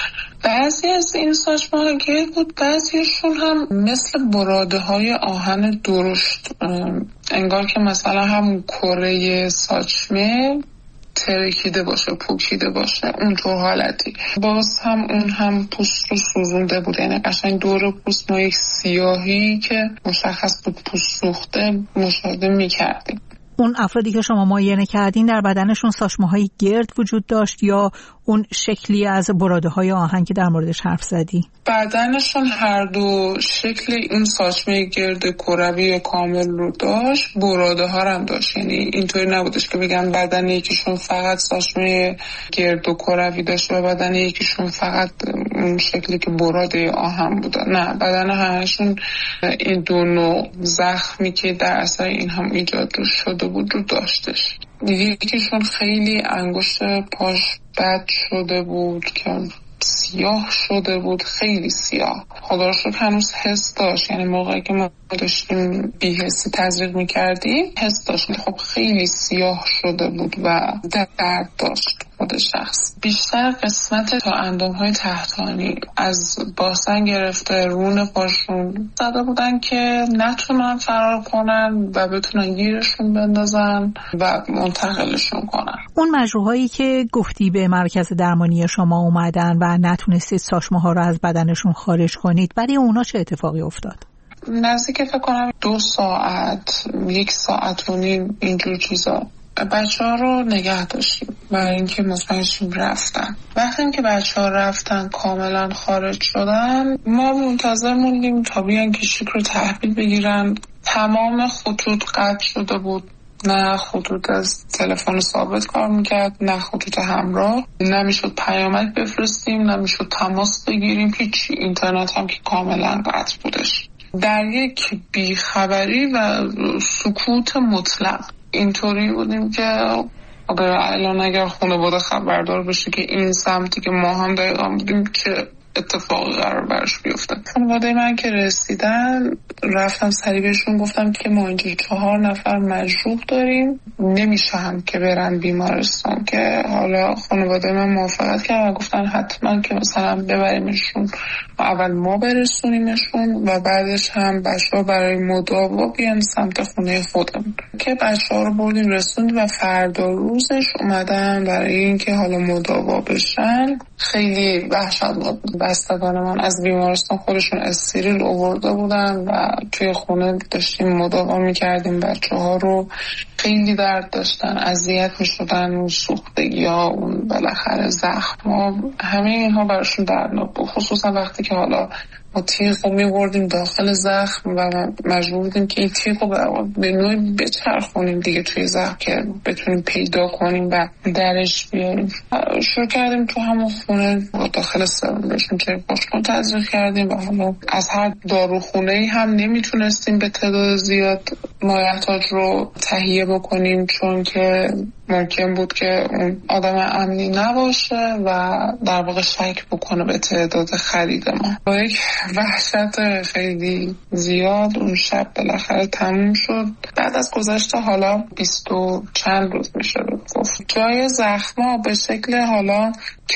بعضی از این ساچمه ها گرد بود، بعضیشون هم مثل براده های آهن درشت، انگار که مثلا هم کره ساچمه ترکیده باشه، پوکیده باشه، اونطور حالتی. باز هم اون هم پوست رو سوزونده بود، یعنی قشنگ دور پوست ما یک سیاهی که مشخص بود پوست سوخته مشاهده می‌کردیم. اون افرادی که شما معاینه کردین در بدنشون ساچمه‌های گرد وجود داشت یا اون شکلی از براده‌های آهن که در موردش حرف زدی؟ بدنشون هر دو شکل این ساچمه گرد کروی کامل رو داشت، براده ها هم داشت. یعنی اینطوری نبودش که بگن بدن یکیشون فقط ساچمه گرد و کروی داشت و بدن یکیشون فقط اون شکلی که براده آهن بود. نه، بدن همشون این دو نوع زخمی که در اثر این هم ایجاد شده بود رو داشتش. یکیشون خیلی انگشت پاش بد شده بود که سیاه شده بود، خیلی سیاه. خدا رو شکر هنوز حس داشت، یعنی موقعی که ما داشتیم بی‌حسی تزریق می‌کردیم حس داشت، خب خیلی سیاه شده بود و درد داشت خود شخص. بیشتر قسمت تا اندام‌های تحتانی از باسن گرفته رون پاشون زده بودن که نتونن فرار کنن و بتونن گیرشون بندازن و منتقلشون کنن. اون مجروحایی که گفتی به مرکز درمانی شما اومدن و نتونستید ساچمه‌ها رو از بدنشون خارج کنید، برای اونا چه اتفاقی افتاد؟ نزدیک فکر کنم 2 ساعت، 1 ساعت و نیم اینجور چیزا بچه ها رو نگه داشتیم برای اینکه مطمئن شیم رفتن. وقتی که بچه ها رفتن کاملا خارج شدن، ما منتظر موندیم تا بیان کشیک رو تحویل بگیرن. تمام خطوط قطع شده بود، نه خطوط از تلفن ثابت کار میکرد، نه خطوط همراه، نمیشد پیامک بفرستیم، نمیشد تماس بگیریم، هیچ. اینترنت هم که کاملا قطع بودش. در یک بیخبری و سکوت مطلق اینطوری بودیم که الان اگر خانواده خبردار بشه که این سمتی که ما هم دقیقا بودیم که اتفاقی قرار برش بیفته. خانواده من که رسیدن رفتم سریع بهشون گفتم که ما اینجا 4 نفر مجروح داریم، نمیشه هم که برن بیمارستان. که حالا خانواده من موافقت کردن و گفتن حتما که مثلا ببریمشون، اول ما برسونیمشون و بعدش هم بچه‌ها برای مداوا بیان سمت خونه خودمون. که بچه‌ها رو بردیم رسوند و فردا روزش اومدن برای اینکه حالا مداوا بشن. خیلی وحشتناک بود. بستگان من از بیمارستان خودشون استریل آورده بودن و توی خونه داشتیم مداوا می‌کردیم بچه‌ها رو. خیلی درد داشتن، اذیت می‌شدن، سوختگی‌ها، اون بالاخره زخم‌ها، همه اینها براشون دردناک بود. خصوصا وقتی که حالا ما تیغ رو می‌بردیم داخل زخم و مجبور بودیم که این تیغ رو به نوعی بچرخونیم دیگه توی زخم که بتونیم پیدا کنیم و درش بیاریم. شروع کردیم تو همون خونه داخل سرم بهشون چه خوشکن تزریق کردیم و حالا از هر داروخونه‌ای هم نمیتونستیم به تعداد زیاد مایحتاج رو تهیه بکنیم، چون که ممکن بود که اون آدم امنی نباشه و در واقع شک بکنه به تعداد خرید ما. با یک وحشت خیلی زیاد اون شب بالاخره تموم شد. بعد از گذشته حالا 20 و چند روز میشه گفت جای زخما به شکل حالا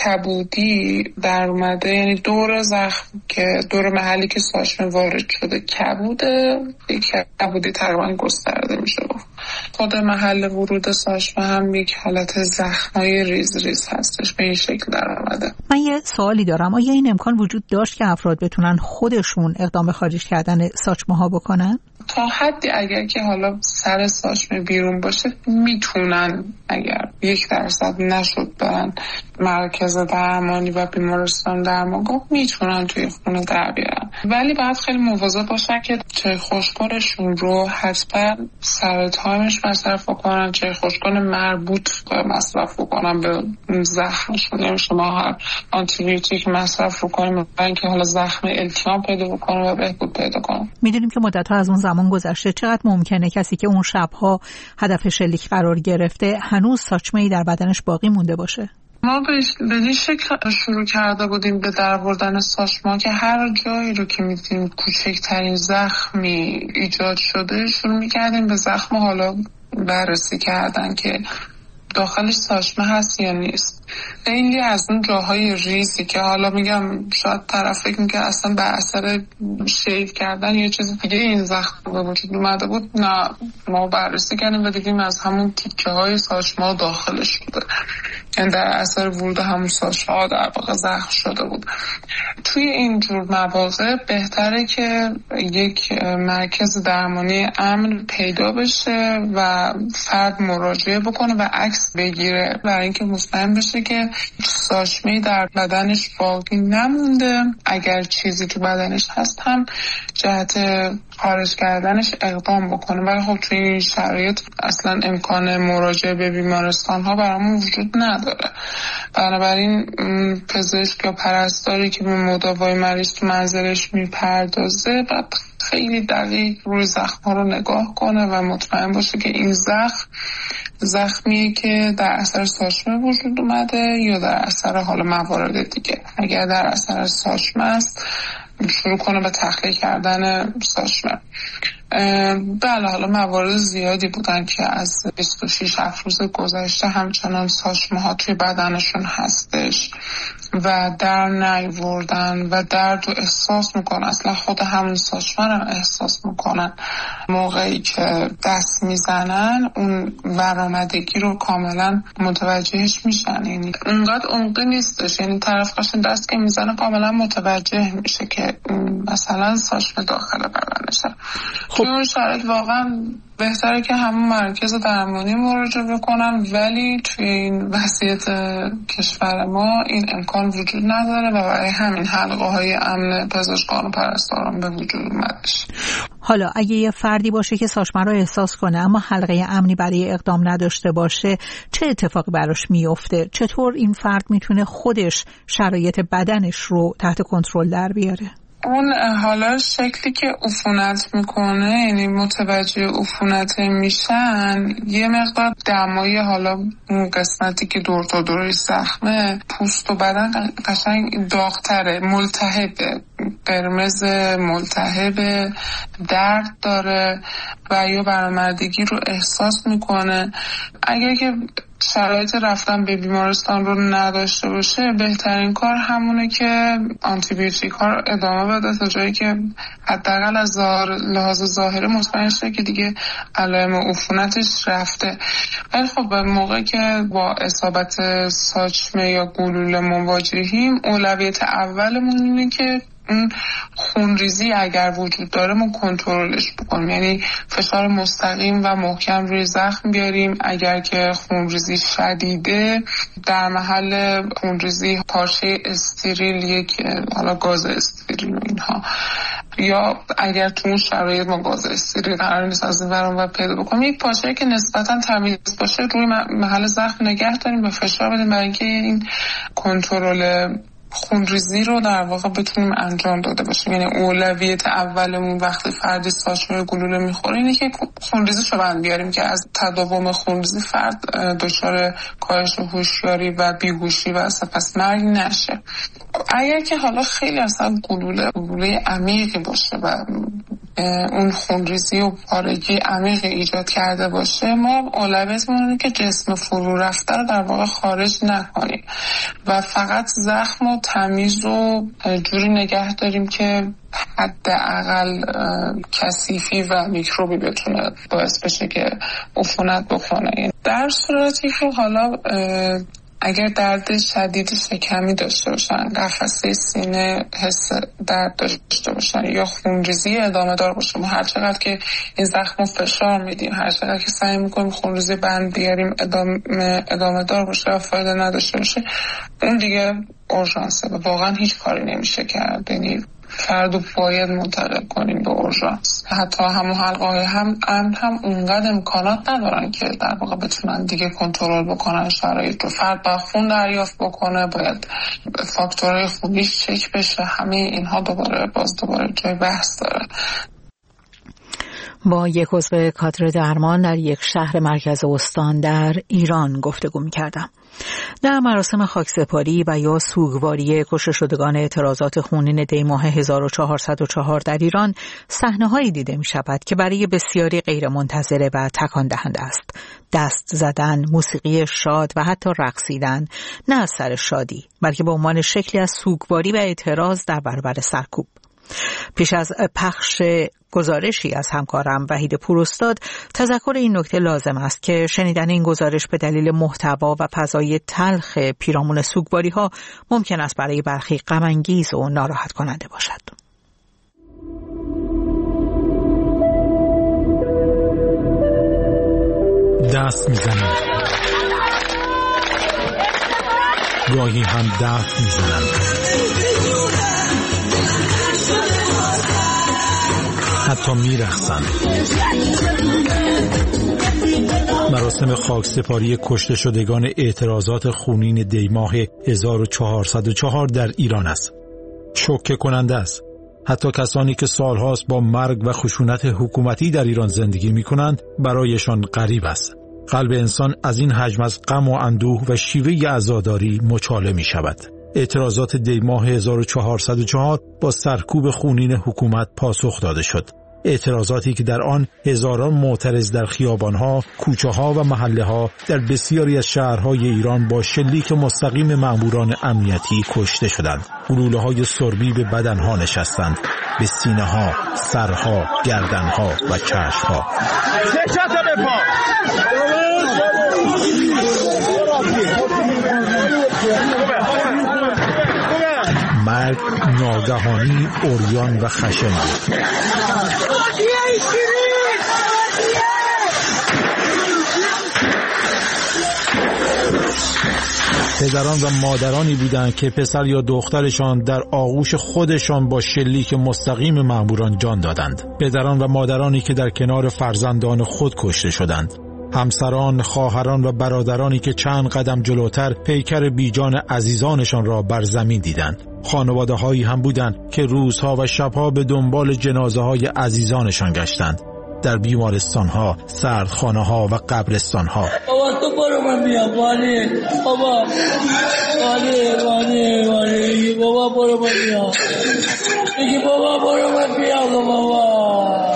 کبودی در اومده، یعنی دور زخم که دور محلی که ساشمه وارد شده کبوده، یک کبودی تقریبا گسترده میشه گفت. خود محل ورود ساشمه هم یک حالت زخمای ریز ریز هستش، به این شکل در اومده. من یه سوالی دارم، آیا این امکان وجود داشت که افراد بتونن خودشون اقدام به خارج کردن ساچمه ها بکنن؟ تا حدی اگر که حالا سر ساچمه بیرون باشه میتونن، اگر 1% نشد برن مرکز درمانی و بیمارستان درمانگاه میتونن توی خونه در بیارن، ولی باید خیلی مواظب باشن که چای خشک‌کنشون رو حتما سر تایمش مصرف بکنن، چای خشک‌کن مربوط مصرف بکنن به زخمشون. نمیشه ما هر آنتی بیوتیک مصرف بکنیم برای اینکه حالا زخم التیام پیدا بکنه و بهبود پیدا کنه. میدونیم که مدت‌ها از اون زمان گذشته، چقدر ممکنه کسی که اون شب‌ها هدف شلیک قرار گرفته هنوز ساچمه‌ای در بدنش باقی مونده باشه؟ ما به این شکل شروع کرده بودیم به درآوردن ساچمه که هر جایی رو که می‌دیدیم کوچکترین زخمی ایجاد شده شروع می‌کردیم به زخم حالا بررسی کردن که داخلش ساچمه هست یا نیست. خیلی از اون جاهای ریزی که حالا میگم شاید طرف فکر می‌کنه اصلا به اثر شیو کردن یا چیز دیگه این زخم به وجود اومده بود، نه، ما بررسی کردیم و دیدیم از همون تیکه‌های ساچمه داخلش بوده، یعنی در اثر ورود همون ساچمه در واقع زخم شده بود. توی این جور مواقع بهتره که یک مرکز درمانی امن پیدا بشه و فرد مراجعه بکنه و عکس بگیره برای اینکه مطمئن بشه که ساچمه‌ای در بدنش باقی نمونده. اگر چیزی تو بدنش هست هم جهت خارج کردنش اقدام بکنه، ولی خب توی این شرایط اصلا امکان مراجعه به بیمارستان ها برامون وجود نداره. بنابراین پزشک یا پرستاری که به مداوای مریض تو منزلش میپردازه باید خیلی دقیق روی زخم ها رو نگاه کنه و مطمئن باشه که این زخمیه که در اثر ساچمه وجود اومده یا در اثر حالا موارد دیگه. اگر در اثر ساچمه است شروع کنه به تخلیه کردن ساچمه. بله، حالا موارد زیادی بودن که از 26 روز گذشته همچنان ساچمه ها توی بدنشون هستش و در نیوردن و درد رو احساس میکنن، اصلا خود همون ساچمه رو احساس میکنن موقعی که دست میزنن، اون برآمدگی رو کاملا متوجهش میشن، یعنی اونقدر عمقی نیستش، یعنی طرف قشنگ دست که میزنه کاملا متوجه میشه که مثلا ساچمه داخل بدنشه. توی اون شرایط واقعا بهتره که همون مرکز درمانی مراجعه بکنن، ولی توی این وضعیت کشور ما این امکان وجود نداره و برای همین حلقه های امن پزشکان و پرستاران به وجود اومدش. حالا اگه یه فردی باشه که ساچمه رو احساس کنه اما حلقه امنی برای اقدام نداشته باشه، چه اتفاقی براش میفته؟ چطور این فرد میتونه خودش شرایط بدنش رو تحت کنترل در بیاره؟ اون حالا شکلی که عفونت میکنه، یعنی متوجه عفونت میشن، یه مقدار دمای حالا اون قسمتی که دور تا دور زخمه، پوست و بدن قشنگ داغ‌تره، ملتهبه، قرمز ملتهب، درد داره و یا برآمدگی رو احساس میکنه. اگر که شرایط رفتن به بیمارستان رو نداشته باشه، بهترین کار همونه که آنتی بیوتیک ها رو ادامه بده تا جایی که حداقل از لحاظ ظاهری مطمئن شه که دیگه علائم عفونتش رفته. ولی خب به موقعی که با اصابت ساچمه یا گلوله مواجهیم، اولویت اولمون اینه که اون خونریزی اگر وجود داره ما کنترلش بکنیم، یعنی فشار مستقیم و محکم روی زخم بیاریم. اگر که خونریزی شدیده در محل خونریزی پارچه استریل، یک حالا گاز استریل و اینها، یا اگر تو اون شرایط ما گاز استریل قرار نیست از این ور و پیدا بکنیم، یک پارچه‌ای که نسبتاً تمیز باشه روی محل زخم نگه داریم و فشار بدیم برای اینکه این کنترل خونریزی رو در واقع بتونیم انجام داده باشیم. یعنی اولویت اولمون وقتی فردی ساچمه گلوله میخوره اینه که خونریزی رو بند بیاریم که از تداوم خونریزی فرد دچار کاهش هوشیاری و بیهوشی و سپس مرگ نشه. اگر که حالا خیلی اصلا گلوله عمیقی باشه و اون خونریزی و پارگی عمیق ایجاد کرده باشه، ما اولویتمون اینه که جسم فرو رفته رو در واقع خارج نکنیم و فقط زخم و تمیز رو جوری نگه داریم که حداقل کثیفی و میکروبی بتونه باعث بشه که عفونت بکنه. در صورتی که حالا اگر درد شدید شکمی داشته باشن، قفسه سینه حس درد داشته باشن یا خونریزی ادامه دار باشه، ما هر چقدر که این زخم فشار میدیم، هر چقدر که سعی میکنیم خونریزی بند بیاریم ادامه دار باشه و فایده نداشته باشه، اون دیگه اورژانسه و واقعا هیچ کاری نمیشه کرد. یعنی فردو باید منتقل کنیم به اورژانس. حتی همون حلقه‌های هم اونقدر امکانات ندارن که در واقع بتونن دیگه کنترل بکنن شرایط رو. فرد باید خون دریافت بکنه، باید فاکتورهای خونیش چک بشه. همه اینها دوباره جای بحث داره. با یک عضو کادر درمان در یک شهر مرکز استان در ایران گفتگو می‌کردم. در مراسم خاکسپاری و یا سوگواری کشته شدگان اعتراضات خونین دی ماه 1404 در ایران صحنه‌هایی دیده می‌شود که برای بسیاری غیرمنتظره و تکان دهنده است. دست زدن، موسیقی شاد و حتی رقصیدن، نه از سر شادی بلکه به عنوان شکلی از سوگواری و اعتراض در برابر سرکوب. پیش از پخش گزارشی از همکارم وحید پوراستاد، تذکر این نکته لازم است که شنیدن این گزارش به دلیل محتوا و فضای تلخ پیرامون سوگواری ها ممکن است برای برخی غم انگیز و ناراحت کننده باشد. دست میزنند، گاهی هم دست میزنند، حتی میرقصند. مراسم خاکسپاری کشته شدگان اعتراضات خونین دی ماه 1404 در ایران است. شوکه کننده است. حتی کسانی که سالهاست با مرگ و خشونت حکومتی در ایران زندگی می کنند برایشان غریب است. قلب انسان از این حجم از غم و اندوه و شیوه عزاداری مچاله می شود. اعتراضات دی ماه 1404 با سرکوب خونین حکومت پاسخ داده شد. اعتراضاتی که در آن هزاران معترض در خیابانها، کوچه‌ها و محله‌ها در بسیاری از شهرهای ایران با شلیک مستقیم مأموران امنیتی کشته شدند. گلوله‌های سربی به بدنها نشستند، به سینه‌ها، سرها، گردنها و چشم‌ها. مرگ ناگهانی، عریان و خشن بود. پدران و مادرانی بودند که پسر یا دخترشان در آغوش خودشان با شلیک مستقیم مأموران جان دادند. پدران و مادرانی که در کنار فرزندان خود کشته شدند. همسران، خواهران و برادرانی که چند قدم جلوتر پیکر بیجان عزیزانشان را بر زمین دیدند. خانواده هایی هم بودند که روزها و شبها به دنبال جنازه های عزیزانشان گشتند. در بیمارستان ها، سردخانه ها و قبرستان ها. بابا تو برو من بیام ولی بابا ولی بابا برو من بیام میگی بابا برو من بیام بابا.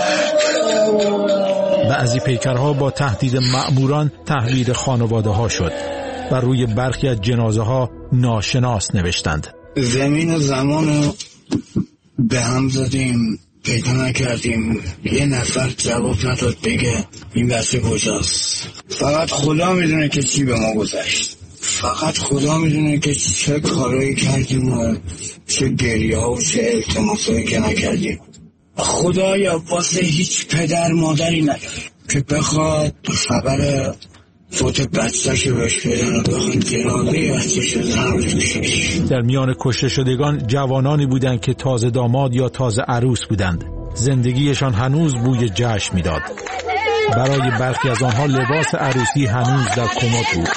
بعضی پیکرها با تهدید مأموران تحویل خانواده ها شد و روی برخی از جنازه ها ناشناس نوشتند. زمین و زمان رو به هم زدیم، پیدا نکردیم، یه نفر جواب نداد بگه این بچه کجاست. فقط خدا میدونه که چی به ما گذشت. فقط خدا میدونه که چه کارایی کردیم و چه گریه ها و چه التماسایی که نکردیم. خدایا واسه هیچ پدر مادری نداره که بخواد خبر فوت بچه‌شو بهش بدن و بخواد جنازه بچه‌شو زن. در میان کشته شدگان جوانانی بودند که تازه داماد یا تازه عروس بودند. زندگیشان هنوز بوی جشن میداد. برای برخی از آنها لباس عروسی هنوز در کمد بود.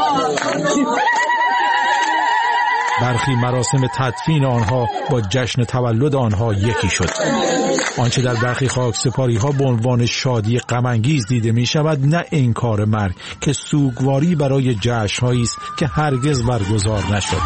برخی مراسم تدفین آنها با جشن تولد آنها یکی شد. آنچه در برخی خاکسپاری‌ها به عنوان شادی غم‌انگیز دیده می‌شود نه انکار مرگ که سوگواری برای جشن‌هایی است که هرگز برگزار نشد.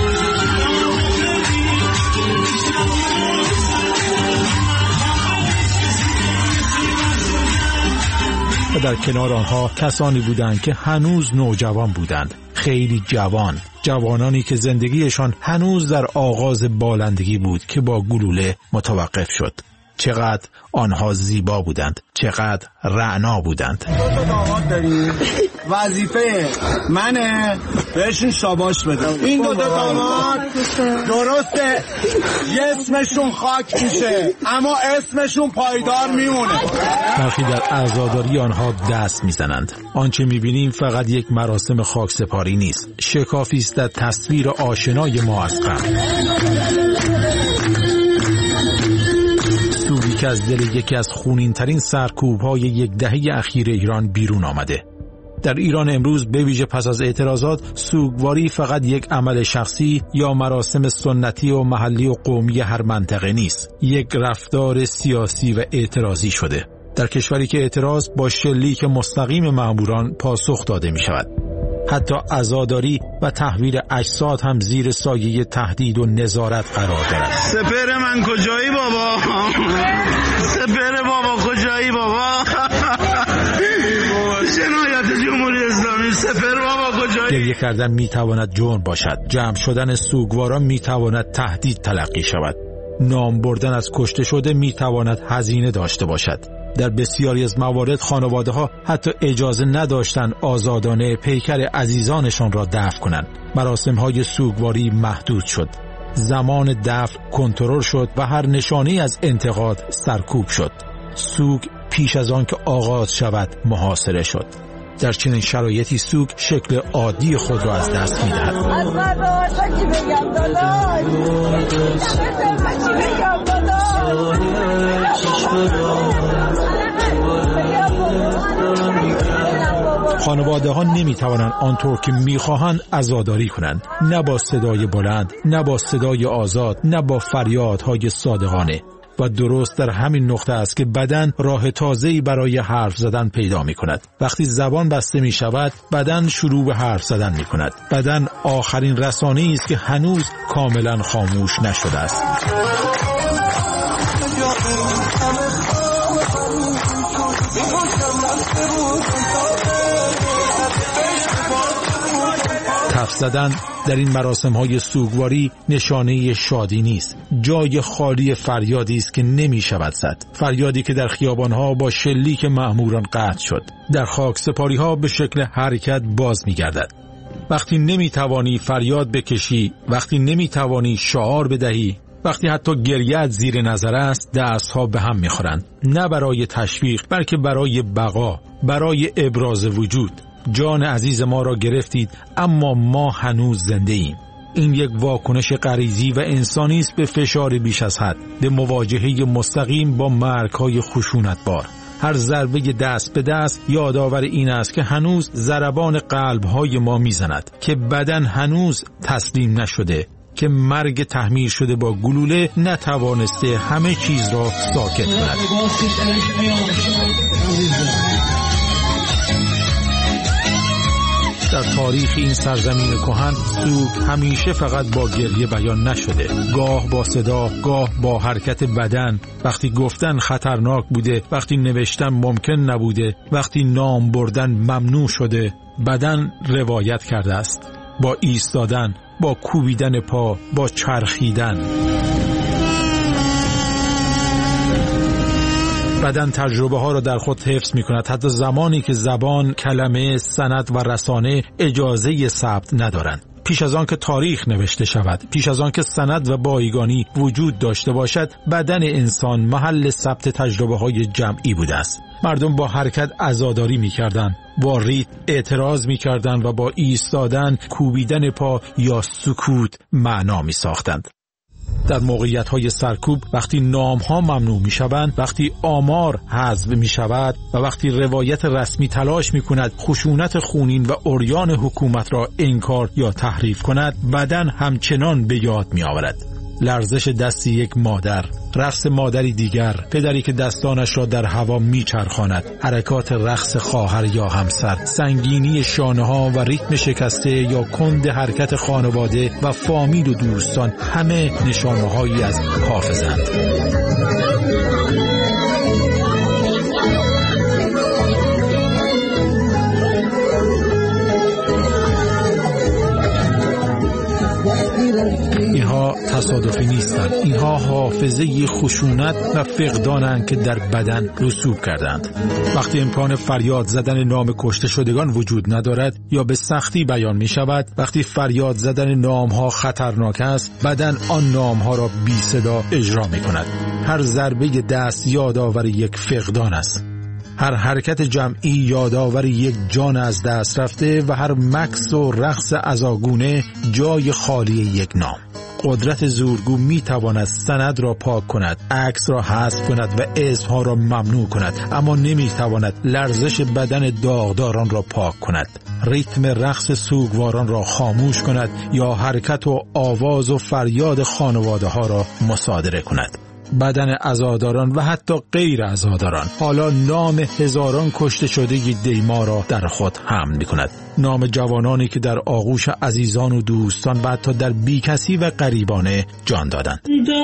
و در کنار آنها کسانی بودند که هنوز نوجوان بودند، خیلی جوان، جوانانی که زندگیشان هنوز در آغاز بالندگی بود که با گلوله متوقف شد. چقدر آنها زیبا بودند، چقدر رعنا بودند. دو تا داماد داریم، وظیفه منه بهشون شاباش بدم. این دو تا داماد درسته اسمشون خاک میشه اما اسمشون پایدار میمونه. برخی در عزاداری آنها دست میزنند. آنچه میبینیم فقط یک مراسم خاکسپاری نیست، شکافی است در تصویر آشنای ما از قبل. سوگی که از دل یکی از خونین‌ترین سرکوب‌های یک دهه اخیر ایران بیرون آمده. در ایران امروز به ویژه پس از اعتراضات، سوگواری فقط یک عمل شخصی یا مراسم سنتی و محلی و قومی هر منطقه نیست، یک رفتار سیاسی و اعتراضی شده. در کشوری که اعتراض با شلیک مستقیم مأموران پاسخ داده می شود. حتی عزاداری و تحویل اجساد هم زیر سایه تهدید و نظارت قرار دارد. سپر من کجایی بابا؟ سپر بابا کجایی بابا؟ جنایت جمهوری اسلامی، سپر بابا کجایی؟ گریه کردن میتواند جرم باشد، جمع شدن سوگواران میتواند تهدید تلقی شود، نام بردن از کشته شده میتواند هزینه داشته باشد. در بسیاری از موارد خانواده‌ها حتی اجازه نداشتند آزادانه پیکر عزیزانشان را دفن کنند. مراسم‌های سوگواری محدود شد. زمان دفن کنترل شد و هر نشانه‌ای از انتقاد سرکوب شد. سوگ پیش از آن که آغاز شود محاصره شد. در چنین شرایطی سوگ شکل عادی خود را از دست می‌دهد. از من چی بگم داداش؟ خانواده ها نمی توانند آنطور که می خواهند عزاداری کنند، نه با صدای بلند، نه با صدای آزاد، نه با فریادهای صادقانه. و درست در همین نقطه است که بدن راه تازه‌ای برای حرف زدن پیدا می کند. وقتی زبان بسته می شود، بدن شروع به حرف زدن می کند. بدن آخرین رسانه‌ای است که هنوز کاملا خاموش نشده است. تف زدن در این مراسم‌های سوگواری نشانه شادی نیست، جای خالی فریادی است که نمی‌شود زد، فریادی که در خیابان‌ها با شلیک مأموران قطع شد، در خاکسپاری‌ها به شکل حرکت باز می‌گردد. وقتی نمی‌توانی فریاد بکشی، وقتی نمی‌توانی شعار بدهی، وقتی حتی گریه‌ات زیر نظر است، دست‌ها به هم می‌خورند، نه برای تشویق بلکه برای بقا، برای ابراز وجود. جان عزیز ما را گرفتید اما ما هنوز زنده ایم. این یک واکنش غریزی و انسانی است به فشار بیش از حد، به مواجهه مستقیم با مرگ‌های خشونتبار. هر ضربه دست به دست یادآور این است که هنوز ضربان قلب‌های ما میزند، که بدن هنوز تسلیم نشده، که مرگ تحمیل شده با گلوله نتوانسته همه چیز را ساکت کند. در تاریخ این سرزمین کهن سوگ همیشه فقط با گریه بیان نشده، گاه با صدا، گاه با حرکت بدن. وقتی گفتن خطرناک بوده، وقتی نوشتن ممکن نبوده، وقتی نام بردن ممنوع شده، بدن روایت کرده است، با ایستادن، با کوبیدن پا، با چرخیدن. بدن تجربه ها را در خود حفظ می کند حتی زمانی که زبان، کلمه، سند و رسانه اجازه ثبت ندارند. پیش از آن که تاریخ نوشته شود، پیش از آن که سند و بایگانی وجود داشته باشد، بدن انسان محل ثبت تجربه های جمعی بوده است. مردم با حرکت عزاداری می‌کردند، با ریتم اعتراض می‌کردند و با ایستادن، کوبیدن پا یا سکوت معنا می‌ساختند. در موقعیت‌های سرکوب وقتی نام‌ها ممنوع می‌شوند، وقتی آمار حذف می‌شود و وقتی روایت رسمی تلاش می‌کند خشونت خونین و عریان حکومت را انکار یا تحریف کند، بدن همچنان به یاد می‌آورد. لرزش دستی یک مادر، رقص مادری دیگر، پدری که دستانش را در هوا میچرخاند، حرکات رقص خواهر یا همسر، سنگینی شانه‌ها و ریتم شکسته یا کند حرکت خانواده و فامیل و دوستان، همه نشانه‌هایی از حافظند. اینها تصادفی نیستند. اینها حافظه خشونت و فقدانند که در بدن رسوب کردند. وقتی امکان فریاد زدن نام کشته شدگان وجود ندارد یا به سختی بیان می شود، وقتی فریاد زدن نامها خطرناک است، بدن آن نامها را بی صدا اجرا می کند. هر ضربه دست یادآور یک فقدان است. هر حرکت جمعی یادآور یک جان از دست رفته و هر مکث و رقص عزاگونه جای خالی یک نام. قدرت زورگو می تواند سند را پاک کند، عکس را حذف کند و اسمها را ممنوع کند، اما نمی تواند لرزش بدن داغداران را پاک کند، ریتم رقص سوگواران را خاموش کند یا حرکت و آواز و فریاد خانواده ها را مصادره کند. بدن عزاداران و حتی غیر عزاداران حالا نام هزاران کشته شده دیما را در خود حمل می کند. نام جوانانی که در آغوش عزیزان و دوستان و حتی در بیکسی و غریبانه جان دادند.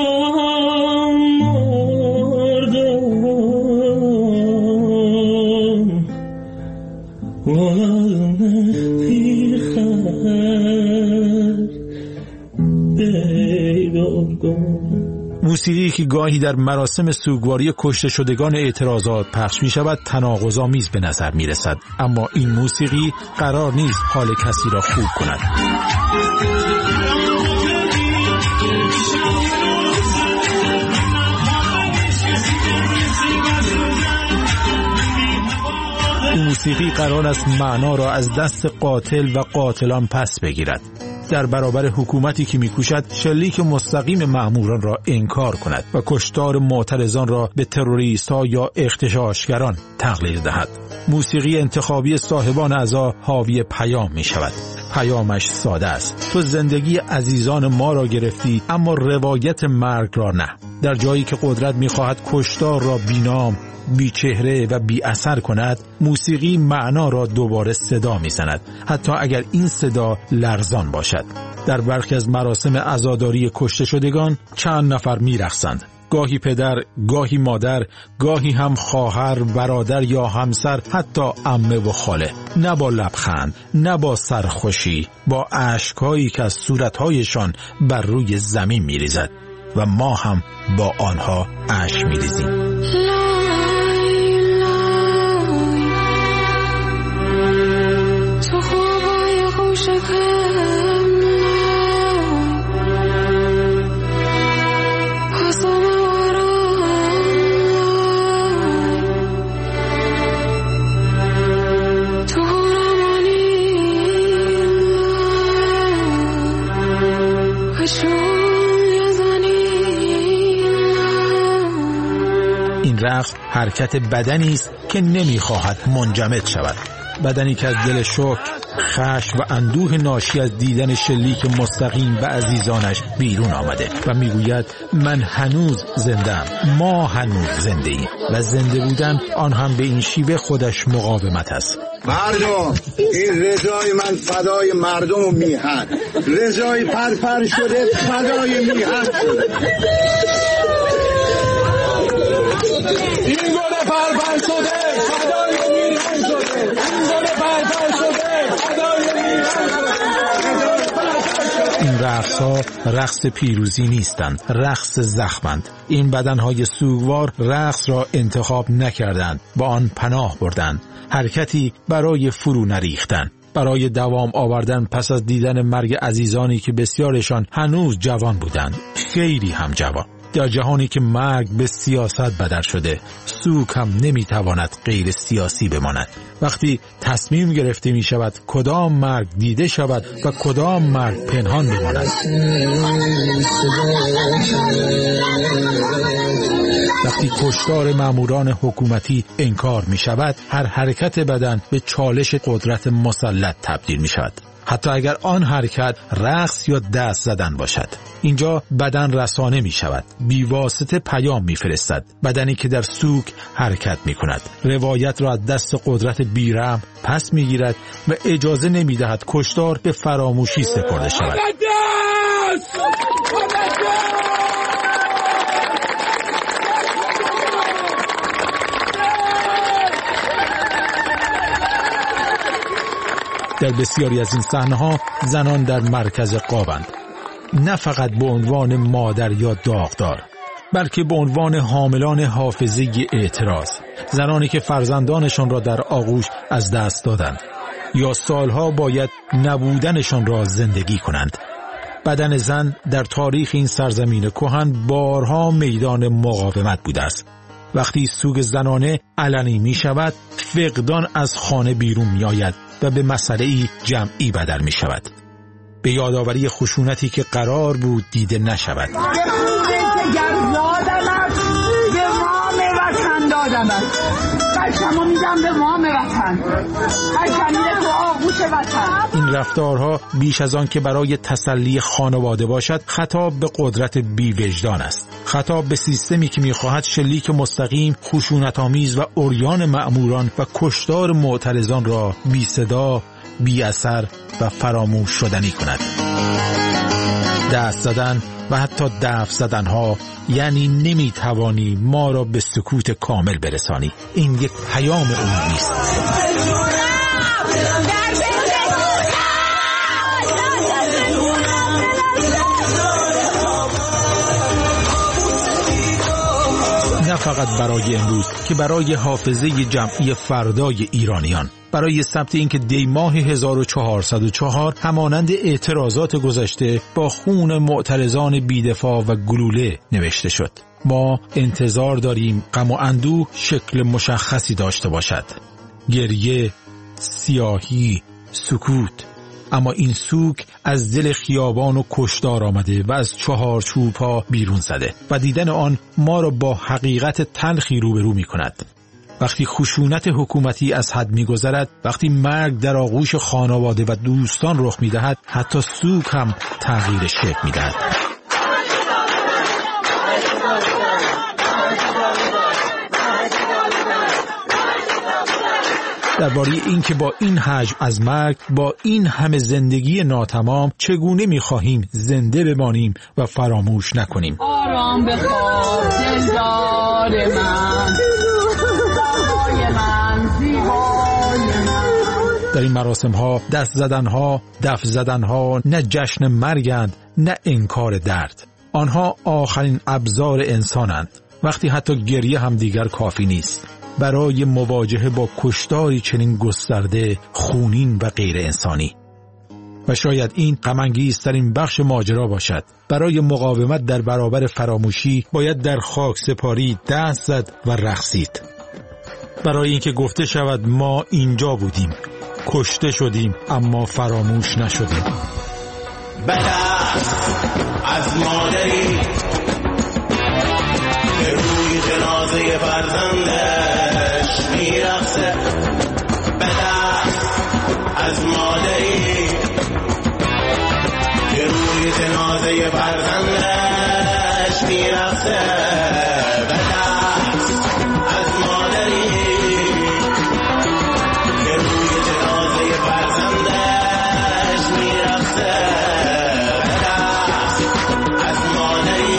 موسیقی که گاهی در مراسم سوگواری کشته شدگان اعتراضات پخش می شود تناقض‌آمیز به نظر می رسد، اما این موسیقی قرار نیست حال کسی را خوب کند. این موسیقی قرار است معنا را از دست قاتل و قاتلان پس بگیرد، در برابر حکومتی که می‌کوشد شلیک مستقیم مأموران را انکار کند و کشتار معترضان را به تروریست‌ها یا اغتشاشگران تقلیل دهد. موسیقی انتخابی صاحبان عزا حاوی پیام می‌شود. پیامش ساده است: تو زندگی عزیزان ما را گرفتی اما روایت مرگ را نه. در جایی که قدرت می‌خواهد کشتار را بی‌نام، بی چهره و بی اثر کند، موسیقی معنا را دوباره صدا می زند، حتی اگر این صدا لرزان باشد. در برخی از مراسم عزاداری کشته شدگان چند نفر می رقصند. گاهی پدر، گاهی مادر، گاهی هم خواهر، برادر یا همسر، حتی عمه و خاله. نه با لبخند، نه با سرخوشی، با اشک‌هایی که از صورت‌هایشان بر روی زمین می ریزد و ما هم با آنها اشک می ریزیم. این رقص حرکت بدنی است که نمی‌خواهد منجمد شود. بدنی که از دل شوک، خشم و اندوه ناشی از دیدن شلیک مستقیم به عزیزانش بیرون آمده و میگوید من هنوز زنده‌ام، ما هنوز زنده ایم و زنده بودن آن هم به این شیوه خودش مقاومت است. مردم، این رضای من فدای مردم و میهن، رضای پرپر شده فدای میهن شده. این گل پرپر شده فدای میهن شده. این گل پرپر شده فدای میهن شده. این رقص‌ها رقص پیروزی نیستند، رقص زخمند. این بدنهای سوگوار رقص را انتخاب نکردند، با آن پناه بردند، حرکتی برای فرو نریختن، برای دوام آوردن پس از دیدن مرگ عزیزانی که بسیارشان هنوز جوان بودند، خیلی هم جوان. در جهانی که مرگ به سیاست بدل شده، سوگ هم نمیتواند غیر سیاسی بماند. وقتی تصمیم گرفته می شود کدام مرگ دیده شود و کدام مرگ پنهان بماند. وقتی کشتار ماموران حکومتی انکار می شود، هر حرکت بدن به چالش قدرت مسلط تبدیل می شود، حتی اگر آن حرکت رقص یا دست زدن باشد. اینجا بدن رسانه می شود، بیواسطه پیام می فرستد. بدنی که در سوگ حرکت می کند، روایت را از دست قدرت بیرحم پس می گیرد و اجازه نمی دهد کشتار به فراموشی سپرده شود. در بسیاری از این صحنه‌ها زنان در مرکز قابند، نه فقط به عنوان مادر یا داغدار، بلکه به عنوان حاملان حافظه اعتراض، زنانی که فرزندانشان را در آغوش از دست دادند یا سالها باید نبودنشان را زندگی کنند. بدن زن در تاریخ این سرزمین کهن بارها میدان مقاومت بوده است. وقتی سوگ زنانه علنی می شود، فقدان از خانه بیرون می آید و به مسئله‌ای جمعی بدل می شود، به یادآوری خشونتی که قرار بود دیده نشود. این رفتارها بیش از آن که برای تسلی خانواده باشد، خطاب به قدرت بی‌وجدان است، خطاب به سیستمی که می‌خواهد شلیک مستقیم، خشونت‌آمیز و عریان مأموران و کشتار معترضان را بی صدا، بی اثر و فراموش شدنی کند. دست زدن و حتی دفع زدنها یعنی نمیتوانی ما را به سکوت کامل برسانی. این یک پیام عمومی است. نه فقط برای امروز که برای حافظه جمعی فردای ایرانیان، برای ثبت اینکه دی ماه 1404 همانند اعتراضات گذشته با خون معترضان بی‌دفاع و گلوله نوشته شد. ما انتظار داریم غم و اندوه شکل مشخصی داشته باشد، گریه، سیاهی، سکوت. اما این سوگ از دل خیابان و کشتار آمده و از چهارچوب‌ها بیرون زده و دیدن آن ما را با حقیقت تلخی روبرو می کند. وقتی خشونت حکومتی از حد می گذرد، وقتی مرگ در آغوش خانواده و دوستان رخ می دهد، حتی سوگ هم تغییر شکل می دهد. درباره این که با این حجم از مرگ، با این همه زندگی ناتمام، چگونه می‌خواهیم زنده بمانیم و فراموش نکنیم. آرام بخواب دلدار من، زیبای من، زیبای من. در این مراسم‌ها دست زدن‌ها، دف زدن‌ها نه جشن مرگند، نه انکار درد. آنها آخرین ابزار انسانند. وقتی حتی گریه هم دیگر کافی نیست برای مواجهه با کشتاری چنین گسترده، خونین و غیر انسانی. و شاید این غم‌انگیزترین بخش ماجرا باشد. برای مقاومت در برابر فراموشی باید در خاک سپاری دست زد و رقصید. برای اینکه گفته شود ما اینجا بودیم، کشته شدیم اما فراموش نشدیم. از مادری به روی جنازه فرزندش میرقصه، از مادری به روی جنازه فرزندش میرقصه، از مادری به روی جنازه فرزندش میرقصه، از مادری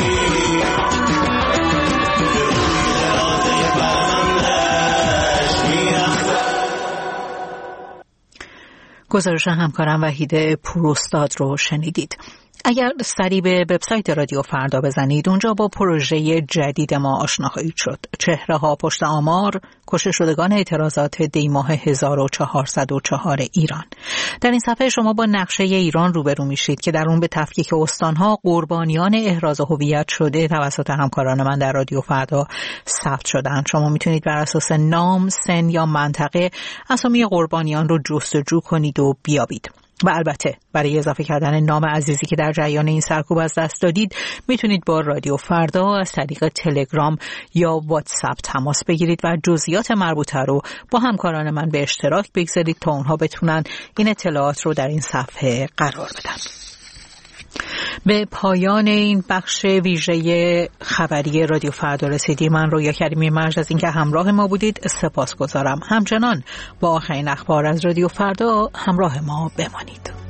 گزارش همکارم وحید پوراستاد رو شنیدید. اگر سری به وبسایت رادیو فردا بزنید اونجا با پروژه جدید ما آشنا خواهید شد. چهره ها پشت آمار، کشته شدگان اعتراضات دیماه 1404 ایران. در این صفحه شما با نقشه ایران روبرو میشید که در اون به تفکیک استانها قربانیان احراز هویت شده توسط همکاران من در رادیو فردا ثبت شدن. شما میتونید بر اساس نام، سن یا منطقه اسامی قربانیان رو جستجو کنید و بیابید. و البته برای اضافه کردن نام عزیزی که در جریان این سرکوب از دست دادید میتونید با رادیو فردا از طریق تلگرام یا واتساپ تماس بگیرید و جزئیات مربوطه رو با همکاران من به اشتراک بگذارید تا اونها بتونن این اطلاعات رو در این صفحه قرار بدن. به پایان این بخش ویژه خبری رادیو فردا رسیدیم. من رویا کریمی مرج از اینکه همراه ما بودید سپاسگزارم. همچنان با آخرین اخبار از رادیو فردا همراه ما بمانید.